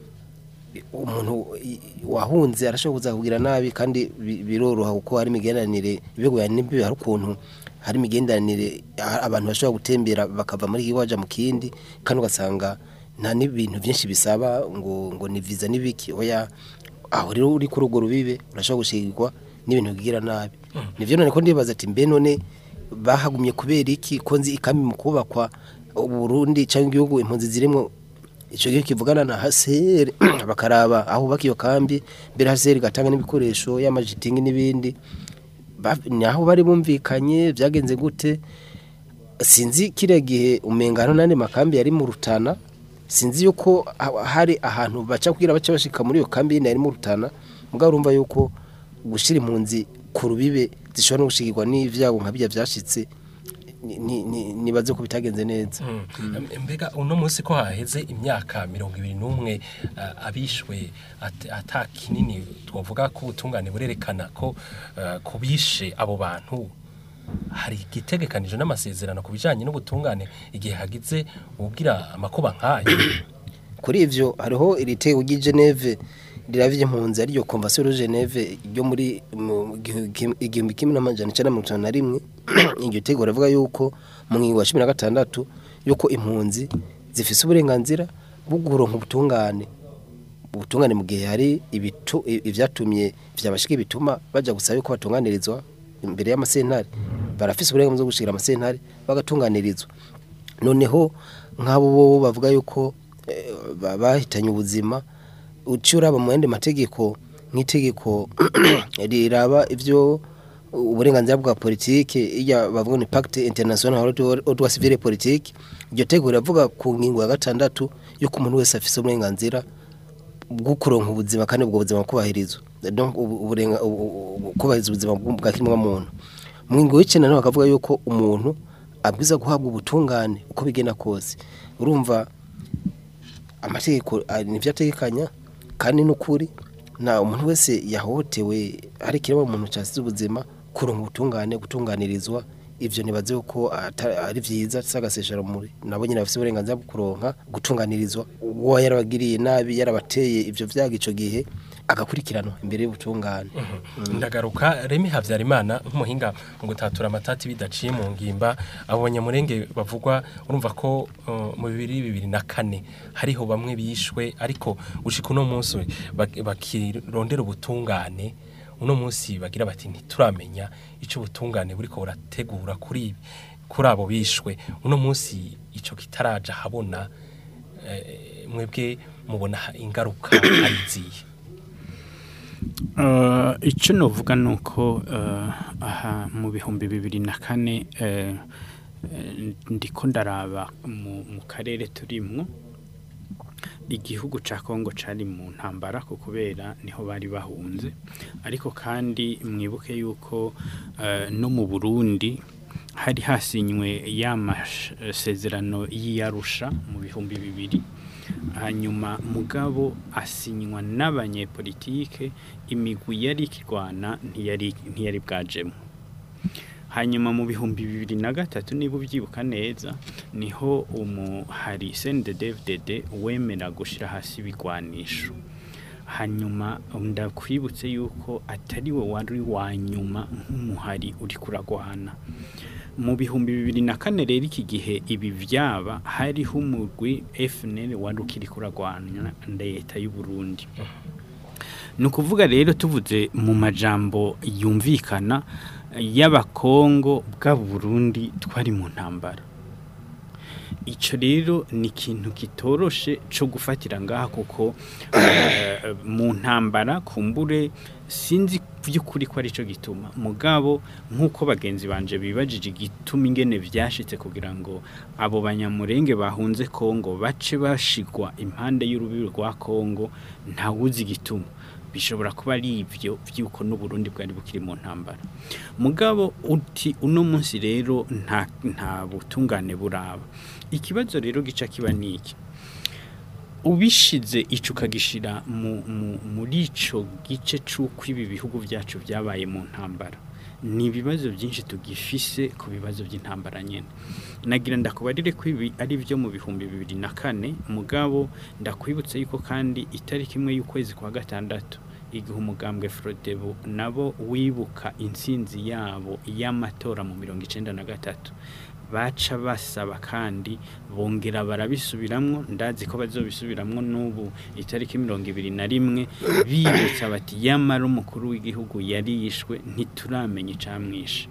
umuntu wahunze arashoboza kugira nabi kandi biroroha kuko hari migendanire ibigo yanimbi hari ukuntu hari migendanire abantu bashobora gutembera bakava muri kiwaja mu kindi kandi ugasanga nta n'ibintu byinshi bisaba ngo ni visa nibiki oya aho rero uri ku rugo rubibe urashobora gushigirwa n'ibintu bigira nabi nivyo none ko ndibaza ati mbe none bahagumye kubera iki konzi ikami mu kubakwa Burundi cyangwa igihugu impunzi zirimo ico gihe kivugana na HCR bakaraba aho bakiyo kambi mbere HCR gatanga n'ibikoresho y'amajitingi n'ibindi naho bari bumvikanye byagenze gute sinzi kire gihe umengano nane makambi yari mu Rutana sinzi yuko hari ahantu baca kugira baca bashika muri iyo kambi yari mu Rutana mugabo urumva yuko gushira impunzi ku rubibe zishobora no gushigirwa n'ivyago nkabijya byashitse nibaze ko bitagenze neza mbega uno munsi ko haheze imyaka 21 abishwe atakinini twavuga ko ubutungane burerekana ko kubishe abo bantu hari igitegekanije n'amasezerano kubijanye n'ubutungane igihe hagize ubwira amakuba nkayo kuri ivyo hariho iri teko ry'Geneve riravye impunzi ariyo Convention de Geneve ryo muri 1951 iryo teko ravuga yuko mu ngingo ya 16 yuko impunzi zifise uburenganzira bwo guronka ubutungane mu gihe hari ivyatumye vyabashike bituma baja gusaba yuko batunganirizwa imbere y'amasentare barafise uburenganzira bwo gushikira amasentare bagatunganirizwa noneho nk'abo bo bavuga yuko bahitanye ubuzima ucuraba mu yandi mategeko nk'itegeko riraba ivyo uburenganzira bwa politike iya bavuga ni Pacte International au Civil et Politique iryo tegeko riravuga ku ngingo ya 6 yuko umuntu wese afise uburenganzira bwo kuronka ubuzima kandi ubwo buzima kubahirizwa donc kubahiriza ubuzima bwa kimwe muntu mu ngingo y'icenda naho bakavuga yuko umuntu abwiza guhabwa ubutungane uko bigena kose urumva amategeko nivyategekanya kandi n'ukuri na umuntu wese yahotewe ari kireba umuntu cyasize ubuzima kuronka ubutungane gutunganirizwa ivyo nibaze ko ari vyiza sagaseshera muri nabo nyine bafite uburenganzira bwo kuronka gutunganirizwa uwo yarabagiriye nabi yarabateye ivyo vyaga ico gihe agakurikirana imbere y'ubutungane ndagaruka Remy Havyarimana nk'umuhinga mu gutatura amatati bidaciye mu ngimba abanyamurenge bavugwa urumva ko mu 2024 hariho bamwe bishwe ariko gushika uno munsi bakirondera ubutungane uno munsi bagira bati ntituramenya ico butungane buriko burategura kuri abo bishwe uno munsi ico kitaraja habona mwebwe mubona ingaruka ariziye icyo novuga nuko aha mu bihumbi 2004 ndiko ndaraba mu karere turimwo igihugu ca Kongo cari mu ntambara ko kubera niho bari bahunze ariko kandi mwibuke yuko no mu Burundi hari hasinywe y'amasezerano y'Arusha mu bihumbi 2000 hanyuma mugabo asinywa n'abanyepolitike imigwi yari kirwana ntiyari bwajemo hanyuma mu bihumbi 2003 niba ubyibuka neza niho hari CNDD-FDD wemera gushira hasi ibigwanisho hanyuma ndakwibutse yuko atari we wari wanyuma nk'umuhari uri kuragwana mu bihumbi 2004 rero iki gihe ibi vyaba hariho umugwi FNL wari ukiri kuragwana leta y'u Burundi nukuvuga rero tuvuze mu majambo yumvikana y'abakongo bwa Burundi twari mu ntambara ico rero ni ikintu kitoroshe cyo gufatira ngaha kuko mu ntambara kumbure sinzi by'ukuri ko ari cyo gituma mugabo nk'uko bagenzi banje bibajije gituma ingene vyashitse kugira ngo abo banyamurenge bahunze Kongo bace bashigwa impande y'urubibi rwa Kongo ntawuzi gituma bishobora kuba ari ivyo vyuko no Burundi bwari bukiri mu ntambara mugabo uti uno munsi rero nta butungane buraba ikibazo rero gica kiba niki ubishize ico kagishira muri ico gice c'uko ibi bihugu byacu byabaye mu ntambara ni ibibazo byinshi tugifise ku bibazo by'intambara nyene nagira ndakubarire ko ibi ari byo mu bihumbi 2004 mugabo ndakwibutse yuko kandi itariki imwe y'ukwezi kwa gatandatu igihe umugambwe Frodebu nabo wibuka intsinzi yabo y'amatora mu 1993 baca basaba kandi bongera barabisubiramwo ndazi ko bazobisubiramwo n'ubu itariki 21 bibutsa bati yamara umukuru w'igihugu yari yishwe ntituramenye icamwishe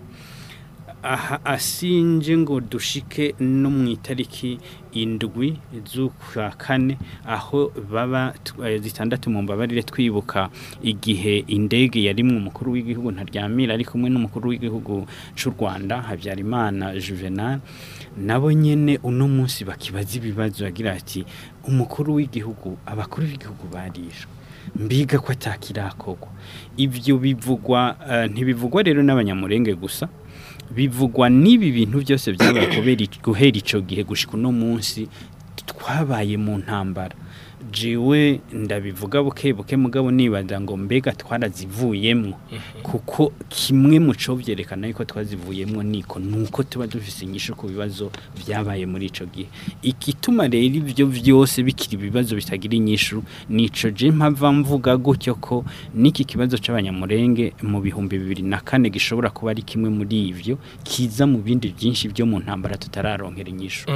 aha asinje ngo dushike no mu itariki 7 z'ukwa kane aho baba zitandatu mu mbabarire twibuka igihe indege yarimwe umukuru w'igihugu ntaryamira ari kumwe n'umukuru w'igihugu c'u Rwanda Habyarimana Juvenal nabo nyene uno munsi bakibaza ibibazo agira ati umukuru w'igihugu abakuru b'igihugu barishwe mbiga ko atakirakogwa ivyo bivugwa ntibivugwa rero n'abanyamurenge gusa bivugwa nibi bintu byose byabaye kubera guhera ico gihe gushika no munsi twabaye mu ntambara jewe ndabivuga buke mugabo nibaza ngo mbega twarazivuyemwo kuko kimwe mu cyo byerekana yuko twazivuyemwo niko nuko tuba dufise inyisho ku bibazo byabaye muri ico gihe ikituma rero ivyo byose bikiri bibazo bitagira inyisho nico je mpava mvuga gutyo ko niki kibazo c'abanyamurenge mu bihumbi 2004 gishobora kuba ari kimwe muri ivyo kiza mu bindi byinshi byo mu ntambara tutararonkera inyisho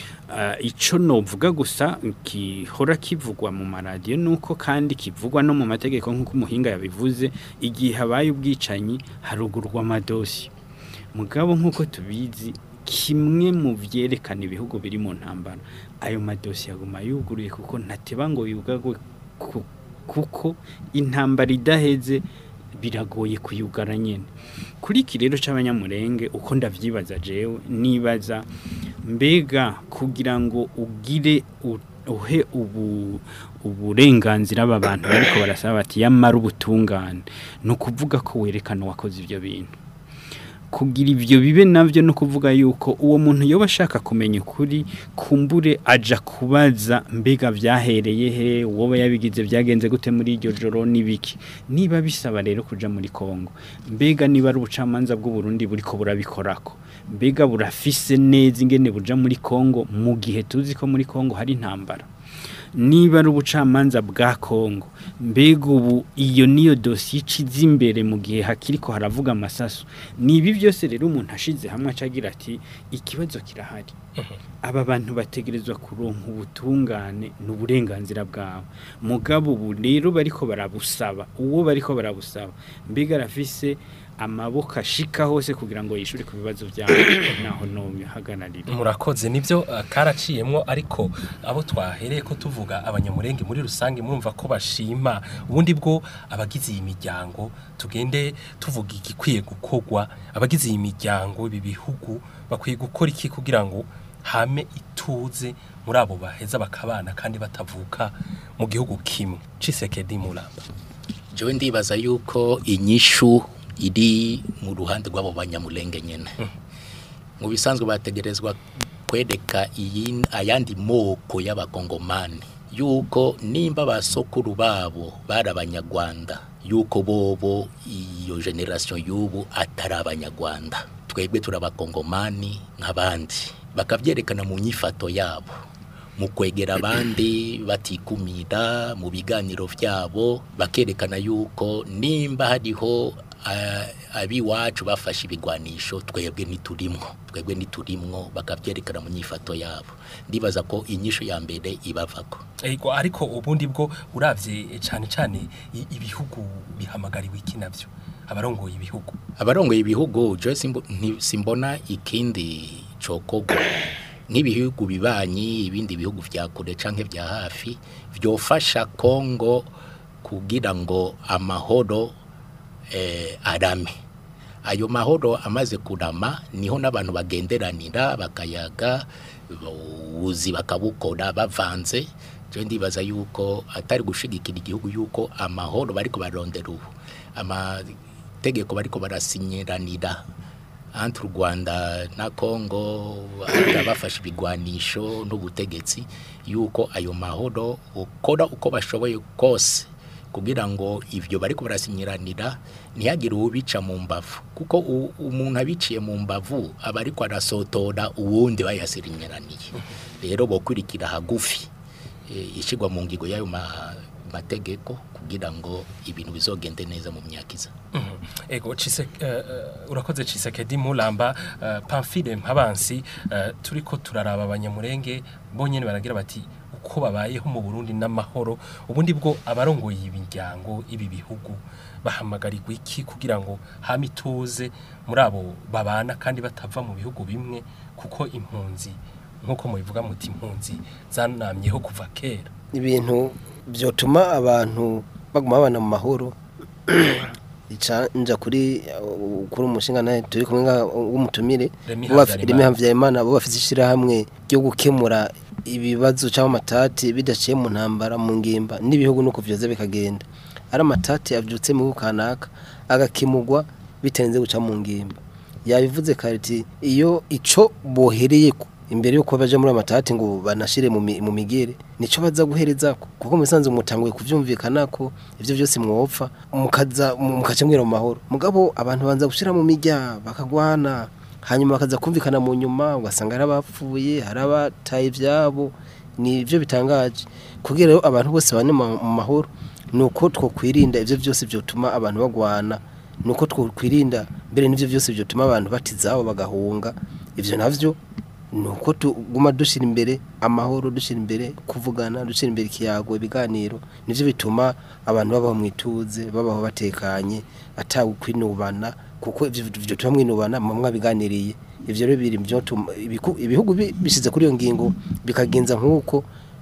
ico novuga gusa kihora kivugwa mu maradiyo nuko kandi kivugwa no mu mategeko nk'uko umuhinga yabivuze igihe habaye ubwicanyi harugurwa amadosi mugabo nk'uko tubizi kimwe mu vyerekana ibihugu biri mu ntambara ayo madosi yaguma yuguruye kuko ntateba ngo yugagwe kuko intambara idaheze biragoye kuyugara nyene kuri iki rero c'abanyamurenge uko ndavyibaza jewe nibaza mbega kugira ngo ugire uhe uburenganzira abantu bariko barasaba bati yamara ubutungane no kuvuga ko werekana wakoze ivyo bintu kugira ivyo bibe navyo no kuvuga yuko uwo muntu yoba ashaka kumenya ukuri kumbure aja kubaza mbega vyahereye he wowe yabigize vyagenze gute muri iryo joro nibiki niba bisaba rero kuja muri Kongo mbega niba ari ubucamanza bw'u Burundi buriko burabikorako mbega burafise neza ingene buja muri Kongo mu gihe tuzi ko muri Kongo hari intambara niba ari ubucamanza bwa Kongo mbega ubu iyo niyo dossier ciza imbere mu gihe hakiriko haravuga amasasu nibi byose rero umuntu ashize hamwe acagira ati ikibazo kirahari aba bantu bategerezwa kuronka ubutungane n'uburenganzira bwabo mugabo ubu rero bariko barabusaba uwo bariko barabusaba mbega rafise amaboko ashika hose kugira ngo yishure ku bibazo byabo naho nomye haganarira murakoze nivyo karaciyemwo ariko abo twahereye ko tuvuga abanyamurenge muri rusange murumva ko bashima ubundi bwo abagize iyi miryango tugende tuvuga igikwiye gukogwa abagize iyi miryango ibi bihugu bakwiye gukora iki kugira ngo hame ituze muri abo baheza bakabana kandi batavuka mu gihugu kimwe Cisekedi Mulamba jewe ndibaza yuko inyishu iri mu ruhande rw'abo banyamurenge nyene mu bisanzwe bategerezwa kwedeka ayandi moko y'abakongomani yuko nimba basokuru babo barabanyarwanda yuko bobo iyo generation y'ubu atari abanyarwanda twebwe turabakongomani nk'abandi bakavyerekana mu nyifato yabo mu kwegera abandi batikumira mu biganiro vyabo bakerekana yuko nimba hariho abiwacu bafashe ibigwanisho twebwe niturimwo bakavyerekana mu nyifato yabo ndibaza ko inyisho ya mbere ibavako ariko ubundi bwo uravye cyane ibihugu bihamagariwe iki navyo abarongoye ibihugu je simbona ikindi cokogo nk'ibihugu bibanyi ibindi bihugu vya kure canke vya hafi vyofasha Kongo kugira ngo amahoro arame ayo mahoro amaze kurama niho n'abantu bagenderanira bakayaga uzi bakabukora bavanze je ndibaza yuko atari gushigikira igihugu yuko amahoro bariko barondera ubu amategeko bariko barasinyiranira entre Rwanda na Kongo bafashe ibigwanisho n'ubutegetsi yuko ayo mahoro ukora uko bashoboye kose kugira ngo ivyo bariko barasinyiranira ntihagire ubica mu mbavu kuko umuntu abiciye mu mbavu aba ariko arasotora uwundi bayasiriniraniye rero bokurikira hagufi ishigwa mu ngigo yayo mategeko kugira ngo ibintu bizogende neza mu myakiza ego urakoze Cisekedi Mulamba Pamphile Mpabansi turiko turaraba abanyamurenge bonyene baragira bati uko babayeho mu Burundi n'amahoro ubundi bwo abarongoye ibiryango ibi bihugu bahamagarirwa iki kugira ngo hamituze muri abo babana kandi batava mu bihugu bimwe kuko impunzi nkuko mubivuga muti impunzi zanamyeho kuva kera ibintu byotuma abantu baguma babana mu mahoro nja kuri umushinga naye turi kumwe w'umutumire Remi Havyarimana bo bafite ishirahamwe ryo gukemura ibibazo cyangwa matati bidaciye mu ntambara mu ngimba n'ibihugu nuko vyoze bikagenda ari amatati avyutse mu kanaka agakimugwa bitenze guca mu ngimba yabivuze kariti iyo ico bohereye imbere yuko baje muri amatati ngo banashire mu migere nico baza guhereza kuko musanze mutanguye kuvyumvikana ko ivyo byose mwopfa mukacemwira mu mahoro mugabo abantu banza gushira mu mijya bakagwana hanyuma bakaza kumvikana mu nyuma ugasanga arabapfuye harabataye ivyabo ni ivyo bitangaje kugira rero abantu bose bane mu mahoro nuko twokwirinda ivyo byose byotuma abantu bagwana nuko twokwirinda mbere n'ivyo byose byotuma abantu batizabo bagahunga ivyo navyo nuko tuguma dushira imbere amahoro dushira imbere kuvugana dushira imbere kiyago ibiganiro nivyo bituma abantu babaho mwituze babaho batekanye atawe kwinubana kuko ivyo tumwinubana mumwa biganiriye ivyo rero biri byo ibihugu bishize kuri iyo ngingo bikagenza nkuko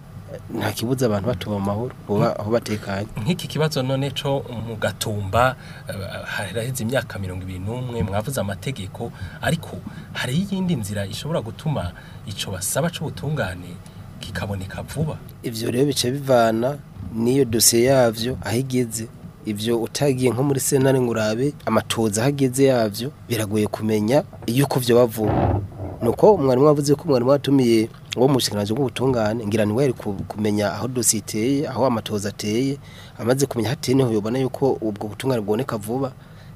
nta kibuza abantu batuba amahoro aho batekanye nk'iki kibazo none co mu Gatumba haraheze imyaka 21 mwavuze amategeko ariko hari yindi nzira ishobora gutuma ico basaba cyo butungane kikaboneka vuba ivyo rero bice bivana niyo dossier yavyo ahigeze ivyo utagiye nko muri senare ngurabe amatoza hageze yavyo biragoye kumenya yuko vyo bavuga nuko umwarimu wavuze ko umwarimu watumiye wo mushikiranje bw'ubutungane ngira ni wari kumenya aho dossier iteye aho amatoza ateye amaze kumenya hatene ho yobona yuko ubwo butungane bwoneka vuba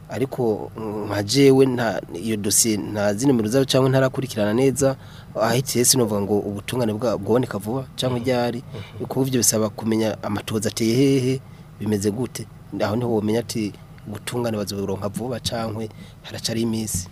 ariko nkajewe nta iyo dossier nta zine zayo cyangwa ntarakurikirana neza ahitiye sinovuga ngo ubutungane bwoneka vuba cyangwa ryari kuko ivyo bisaba kumenya amatoza ateye hehe bimeze gute aho niho womenya ati gutungana bazoronka vuba cankwe haracari imisi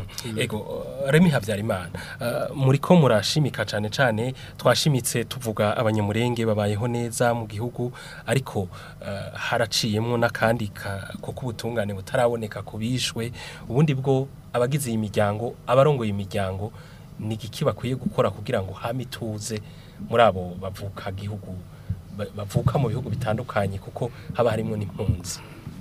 ego Remi Havyarimana muri ko murashimika cyane twashimitse tuvuga abanyamurenge babayeho neza mu gihugu ariko haraciyemo nakandi kuko ubutungane butaraboneka kubishwe ubundi bwo abagize imiryango abarongoye imiryango ni iki bakwiye gukora kugira ngo hamituze muri abo bavuka gihugu bavuka mu bihugu bitandukanye kuko haba harimo n'impunzi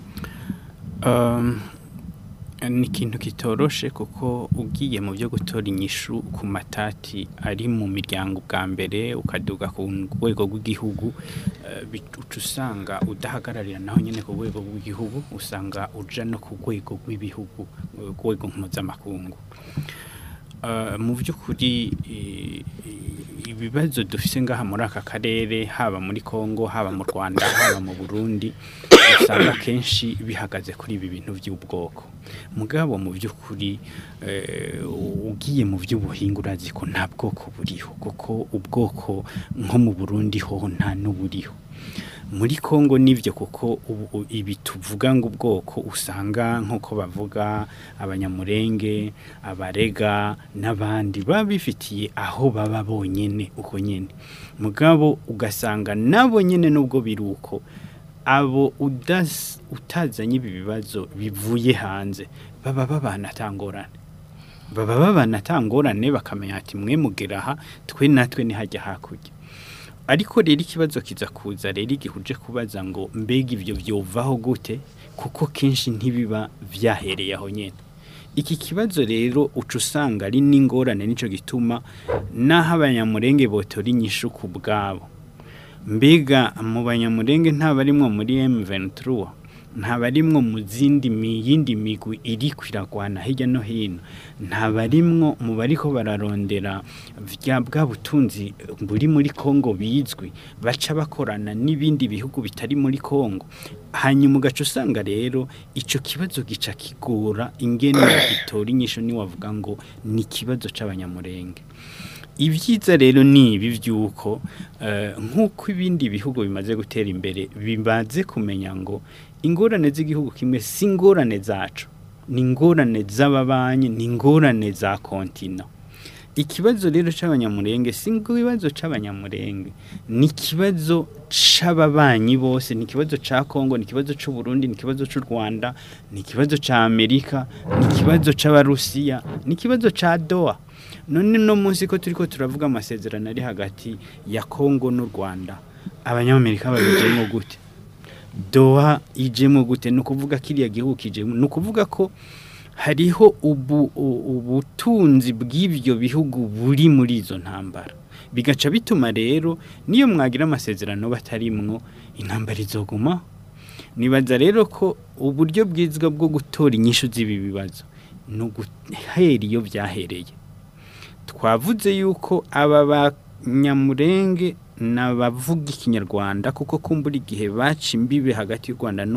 ni ikintu kitoroshe kuko ugiye mu byo gutora inyishu ku matati ari mu miryango bwa mbere ukaduga ku rwego rw'igihugu usanga udahagararira naho nyine ku rwego rw'igihugu usanga uja no ku rwego rw'ibihugu rwego mpuzamakungu mu by'ukuri ibibazo dufise ngaha muri aka karere haba muri Kongo haba mu Rwanda haba mu Burundi usanga kenshi bihagaze kuri ibi bintu by'ubwoko mugabo mu by'ukuri ugiye mu by'ubuhinga urazi ko nta bwoko buriho kuko ubwoko nko mu Burundi ho nta n'uburiho muri Kongo nivyo kuko ibi tuvuga ngo ubwoko usanga nk'uko bavuga abanyamurenge abarega n'abandi babifitiye aho baba bonyene uko nyene mugabo ugasanga nabo nyene nubwo biruko abo utazanye ibi bibazo bivuye hanze baba babana tangorane bakamenya ati mwe mugeraha twe natwe ni hajya hakurya ariko rero ikibazo kiza kuza rero igihuje kubaza ngo mbega ivyo byovaho gute kuko kenshi ntibiba vyahereye aho nyene iki kibazo rero uca usanga ari n'ingorane nico gituma naho abanyamurenge botora inyishu ku bwabo mbega mu banyamurenge nta barimwo muri M23 nta barimwo mu yindi migwi iri kwiragwana hirya no hino nta barimwo mu bariko bararondera bwa butunzi buri muri Kongo bizwi baca bakorana n'ibindi bihugu bitari muri Kongo hanyuma ugaca usanga rero ico kibazo gica kigora ingene gitora inyisho ni wavuga ngo ni kibazo c'abanyamurenge ibyiza rero ni ibi byuko nk'uko ibindi bihugu bimaze gutera imbere bimaze kumenya ngo ingorane z'igihugu kimwe si ingorane zacu ni ingorane z'ababanyi ni ingorane za kontina ikibazo rero c'abanyamurenge si ikibazo c'abanyamurenge ni ikibazo c'ababanyi bose ni ikibazo ca Kongo ni ikibazo c'u Burundi ni ikibazo c'u Rwanda ni ikibazo ca Amerika ni ikibazo c'abarusiya ni ikibazo ca Doha none no munsi ko turiko turavuga amasezerano ari hagati ya Kongo n'u Rwanda abanyamerika babijemo gute Doha ijemo gute no kuvuga kiriya gihugu kijemo no kuvuga ko hariho ubutunzi bw'ivyo bihugu buri muri izo ntambara bigaca bituma rero niyo mwagira amasezerano batarimwo intambara izoguma nibaza rero ko uburyo bwizwa bwo gutora inyishu z'ibi bibazo no guhera iyo byahereye twavuze yuko aba banyamurenge n'abavuga ikinyarwanda kuko kumbura igihe baca imbibe hagati y'u Rwanda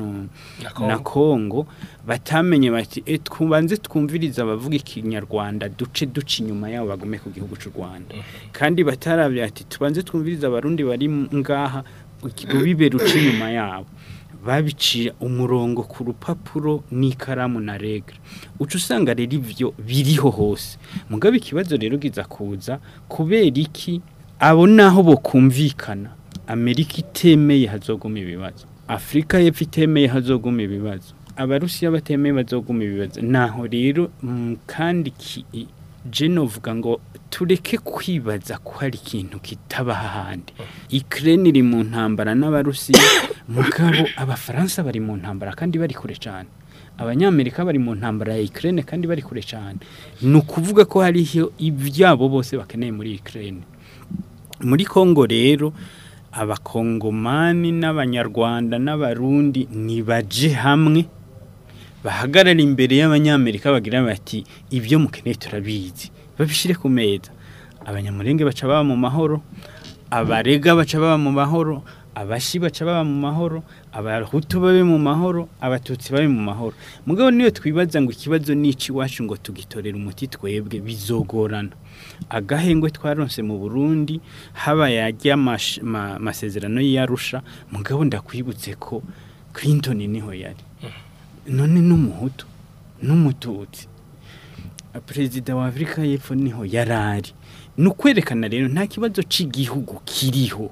na Kongo batamenye bati twubanze twumviriza abavuga ikinyarwanda duce inyuma yabo bagume ku gihugu cy'u Rwanda kandi batarabye ati tubanze twumviriza abarundi bari ngaha bibe ruce inyuma yabo babiciye umurongo ku rupapuro n'ikaramu na regle uca usanga rero ivyo biriho hose mugabe ikibazo rero giza kuza kubera iki abo naho bokumvikana Amerika itemeye hazoguma ibibazo Afrika y'epfo itemeye hazoguma ibibazo abarusiya batemeye bazoguma ibibazo naho rero kandi Genovuga ngo tureke kwibaza ko hari ikintu kitaba hahandi Ukraine iri mu ntambara n'abarusiya mugabo abafaransa bari mu ntambara kandi bari kure cyane abanyamerika bari mu ntambara ya Ukraine kandi bari kure cyane nukuvuga ko hari ivyabo bose bakeneye muri Ukraine muri Kongo rero abakongomani n'abanyarwanda n'abarundi nibaje hamwe bahagarara imbere y'abanyamerika bagira bati ibyo mukeneye turabizi babishire ku meza abanyamurenge baca baba mu mahoro abarega baca baba mu mahoro abashi baca baba mu mahoro abahutu babe mu mahoro abatutsi babe mu mahoro mugabo niyo twibaza ngo ikibazo nici wacu ngo tugitorera umuti twebwe bizogorana agahengwe twaronse mu Burundi haba yajya amasezerano y'Arusha mugabo ndakwibutse ko Clinton niho yari none n'umuhutu n'umututsi perezida wa Afrika y'Epfo niho yarari nukwerekana rero nta kibazo c'igihugu kiriho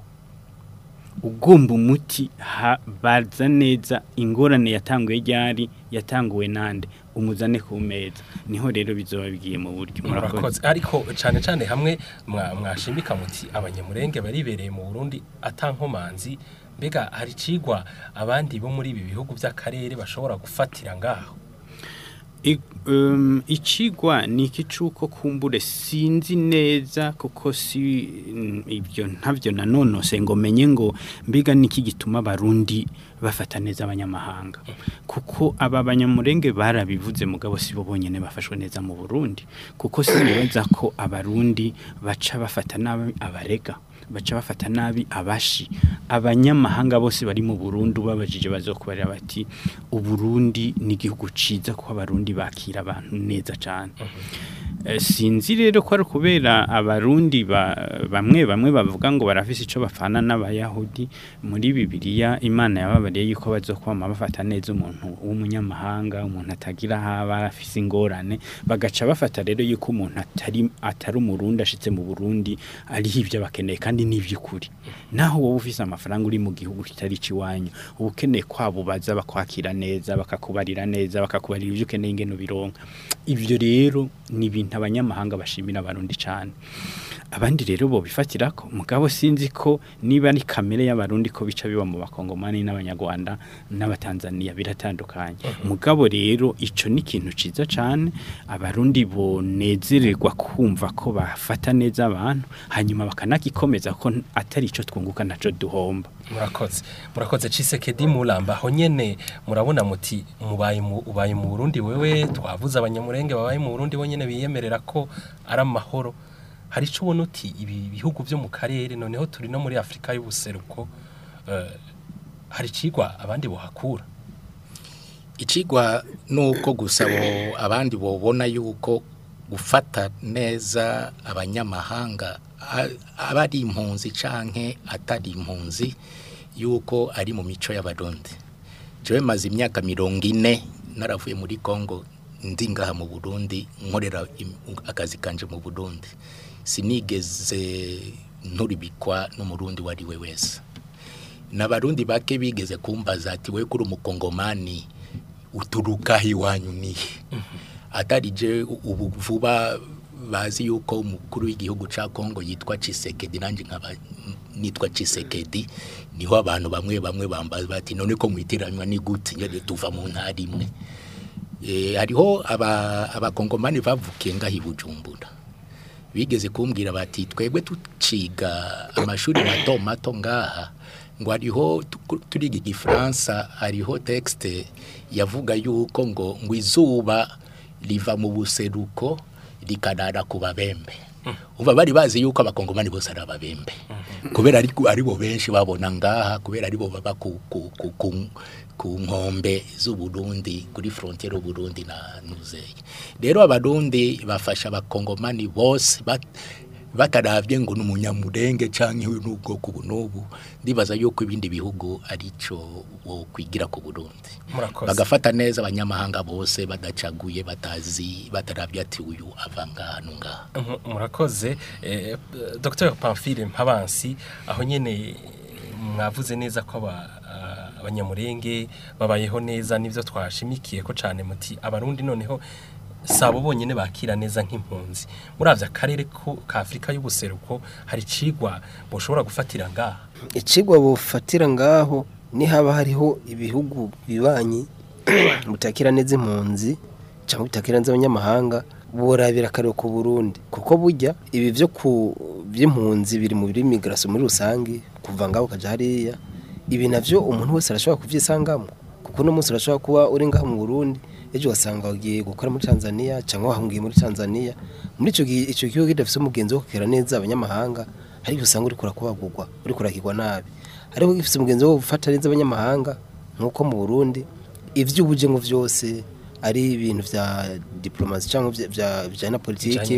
ugomba umuti baza neza ingorane yatanguye ryari yatanguwe nande umuzane ku meza niho rero bizoba bigiye mu buryo murakoze ariko cyane hamwe mwashimika muti abanyamurenge baribereye mu Burundi atankomanzi mbega hari cigwa abandi bo muri ibi bihugu by'akarere bashobora gufatira ngaho Icigwa ni ikicuko kumbure sinzi neza kuko si ibyo ntavyo nanonose ngo menye ngo mbiga niki gituma abarundi bafata neza abanyamahanga kuko aba banyamurenge barabivuze mugabo si bo bonyene bafashwe neza mu Burundi kuko sinibaza ko abarundi baca bafata nabi abarega baca bafata nabi abashi abanyamahanga bose bari mu Burundi babajije bazokubarira bati uburundi ni igihugu ciza ko abarundi bakira abantu neza cyane sinzi rero ko ari kubera abarundi bamwe bavuga ngo barafise ico bafana n'abayahudi muri Bibiliya Imana yababariye yuko bazokwama bafata neza umuntu w'umunyamahanga umuntu atagira haba afise ingorane bagaca bafata rero yuko umuntu atari umurundi ashitse mu Burundi ari ivyo bakeneye kandi n'ivy'ukuri naho wowe ufise amafaranga uri mu gihugu kitari ciwanyu ukeneye kwabo baza bakwakira neza bakakubarira neza bakakubarira ivyo ukeneye ingeno bironka ivyo rero ni ibintu abanyamahanga bashimira abarundi cyane abandi rero bo bifatirako mugabo sinzi ko niba ari kamere y'abarundi ko bica biba mu bakongomani n'abanyarwanda n'abatanzania biratandukanye mugabo rero ico ni ikintu ciza cyane abarundi bonezererwa kumva ko bafata neza abantu hanyuma bakanagikomeza ko atari ico twunguka naco duhomba murakoze Cisekedi Mulamba ho nyene murabona muti ubaye mu Burundi wewe twavuze abanyamurenge babaye mu Burundi bonyene biyemerera ko ari amahoro hari ico ubona uti ibi bihugu byo mu karere noneho turi no muri Afrika y'ubuseruko hari cigwa abandi bohakura icigwa nuko gusabo abandi bobona yuko gufata neza abanyamahanga abari impunzi canke atari impunzi yuko ari mu mico y'abarundi jewe maze imyaka 40 naravuye muri Kongo ndi ngaha mu Burundi nkorera akazi kanje mu Burundi sinigeze nturibikwa n'umurundi wari we wese n'abarundi bake bigeze kumbaza ati we kuri umukongomani uturuka hiwanyu nihe atarije ubu vuba bazi yuko umukuru w'igihugu ca Kongo yitwa Tshisekedi nanje nkaba nitwa Tshisekedi niho abantu bamwe bambaza bati none ko mwitiranywa ni gute ngende tuva mu ntari imwe hariho abakongomani bavukiye ngahi Bujumbura bigeze kumbwira bati twebwe tuciga amashuri mato ngaha ngo hariho turiga igifaransa hariho texte yavuga yuko ngo izuba riva mu buseruko rikanara ku babembe uva bari bazi yuko abakongomani bose ari ababembe kubera aribo benshi babona ngaha kubera aribo baba ku nkombe z'Uburundi kuri frontiere y'Uburundi na Nuzeye rero abarundi bafasha abakongomani bose bataravye ngo n'umunyamurenge canke n'ubwoko bunubu ndibaza yuko ibindi bihugu arico wo kwigira ku Burundi bagafata neza abanyamahanga bose badacaguye batazi bataravye ati uyu avanga hano ngaha murakoze Dr Pamphile Mpabansi aho nyene mwavuze neza ko abanyamurenge babayeho neza nivyo twashimikiye ko cane muti abarundi noneho sabo bonyene bakira neza nk'impunzi muravya akarere ko ka Afrika y'ubuseruko hari cigwa boshobora gufatira ngaha icigwa bofatira ngaho ni haba hariho ibihugu bibanyi mutakira neza impunzi cyangwa bitakira neza abanyamahanga borabira akarere ku Burundi kuko burya ibi byo ku by'impunzi biri mu migration muri rusangi kuva ngaho kaja hariya ibi navyo umuntu wese arashobora kuvyisangamo kuko no munsi arashobora kuba uri ngaha mu Burundi ejo wasanga wagiye gukora muri Tanzania cyangwa wahungiye muri Tanzania muri ico gihugu gidafise umugenzi wo kukira neza abanyamahanga hari usanga uri kurakubagurwa uri kurakirwa nabi ariko gifise umugenzi wo gufata neza abanyamahanga nkuko mu Burundi ivy'ubuje ngo vyose ari ibintu vya diplomasi cyangwa vya na politiki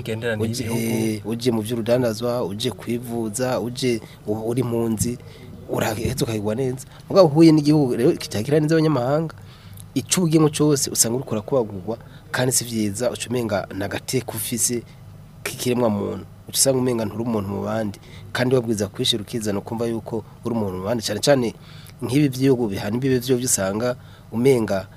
uje mu vy'urudandazwa uje kwivuza uje uri munzi uraheza ukayigwa neza mugabo huye n'igihugu rero kitakira neza abanyamahanga icubugemo cyose usanga urukora kubagurwa kandi si vyiza ucumenga nagateka ufise kikiremwa muntu usanga umenga nturi umuntu mu bandi kandi wabwiza kwishira ukizana kumva yuko uri umuntu mu bandi cyane cyane nk'ibi vyihugu bihana imbibe vyo usanga umenga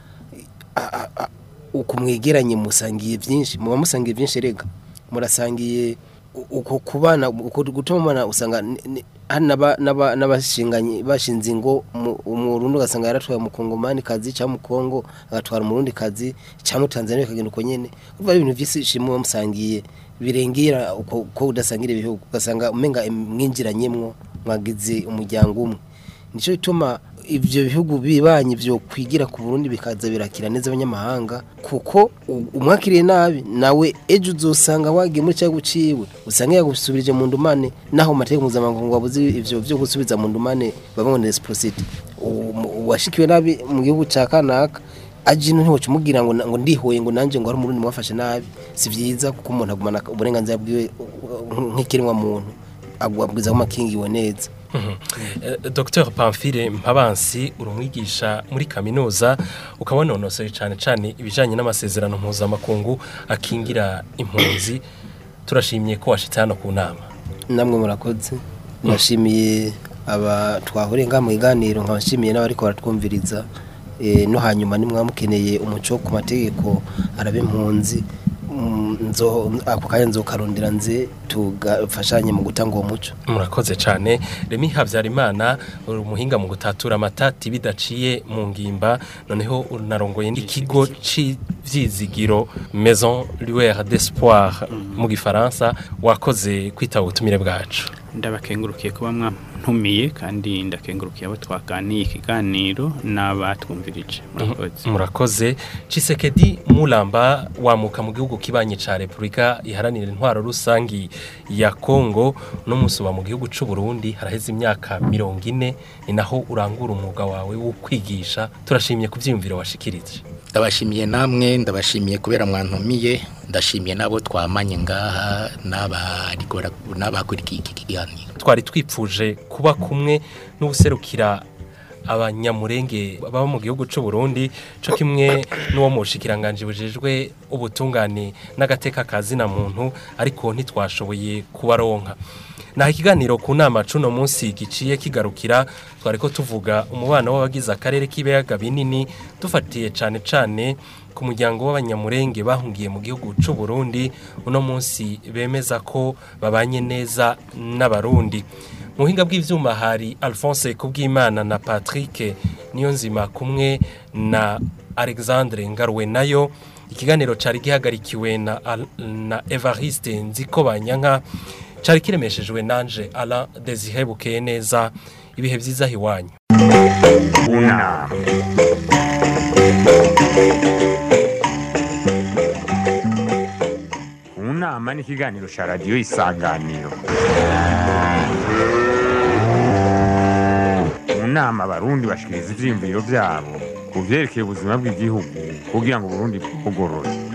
ukumwegeranye musangiye byinshi muba musangiye byinshi rega murasangiye uko kubana uko gutuma usanga n'abashinganye bashinze ngo umurundi ugasanga yaratwaye mu Kongomani kazi cyangwa mu Kongo agatwara umurundi kazi cyangwa Tanzania kagenda uko nyene uva ibintu vy'ishimo bamusangiye birengira uko udasangira ibihugu ugasanga umenga mwinjiranyemwo mwagize umuryango umwe nico bituma ivyo bihugu bibanye byo kwigira ku Burundi bikaza birakira neza abanyamahanga kuko umwakiriye nabi nawe ejo uzosanga wagiye muri cyago ciwe usanga yagusubirije mu ndumane naho mateka mpuzamahanga wabuze ivyo byo gusubiza mu ndumane babone reciprocity washikiwe nabi mu gihugu ca kanaka ajino ntiwo cumugira ngo ndihoye ngo nanje ngo ari umurundi mwafashe nabi si vyiza kuko umuntu agumana uburenganzira bwiwe nk'ikiremwa muntu agwabwiza ko makingiwe neza. Dr Pamphile Mpabansi urumwigisha muri kaminuza ukabanonosoye cyane ibijanye n'amasezerano mpuzamakungu akingira impunzi turashimye ko washitse hano ku nama. Namwe murakoze nashimiye aba twahore nga mu iganiro nkabashimiye n'abariko baratwumviriza no hanyuma nimwamukeneye umuco ku mategeko arabe impunzi ako kanya nzokarondera nze tugafashanye mu gutanga uwo muco. Murakoze cyane Remi Havyarimana umuhinga mu gutatura amatati bidaciye mu ngimba noneho unarongoye ikigo c'ivyizigiro Maison Lueur d'Espoir mu gifaransa wakoze kwitaba ubutumire bwacu. Ndabakengurukiye kuba mwantumiye kandi ndakengurukiye abo twaganiye ikiganiro n'abatwumvirije. Murakoze Tshisekedi Mulamba wamuka mu gihugu kibanye ca Republika iharanira intwaro rusangi ya Kongo no musuba mu gihugu c'u Burundi haraheze imyaka 40 ni naho urangura umwuga wawe wo kwigisha turashimye kuvyimvira washikirije. Ndabashimiye namwe ndabashimiye kubera mwantumiye ndashimiye nabo twamanye ngaha n'abakurikiye iki kiganiro. Twari twipfuje kuba kumwe n'ubuserukira abanyamurenge baba mu gihugu c'u Burundi cyo kimwe n'uwo mushikiranganje bujejwe ubutungane n'agateka kazi na muntu ariko ntitwashoboye kubaronka. Na ikiganiro ku nama cuno munsi giciye kigarukira twariko tuvuga umubano w'abagize akarere k'ibiyaga binini dufatiye cane ku muryango w'abanyamurenge bahungiye mu gihugu c'u Burundi uno munsi bemeza ko babanye neza n'abarundi. Muhinga bw'ivyuma hari Alphonse Kubwimana na Patrick Niyonzima kumwe na Alexandre Ngarwe nayo ikiganiro cari gihagarikiwe na Evariste Nzikobanyanka cari kiremeshejwe nanje Alain Désiré Bukeye neza ibihe vyiza hiwanyu. Unama ni ikiganiro ca Radio Isanganiro. Unama abarundi bashikiriza ivyiyumviro vyabo ku vyerekeye ubuzima bw'igihugu kugira ngo Burundi bugorore.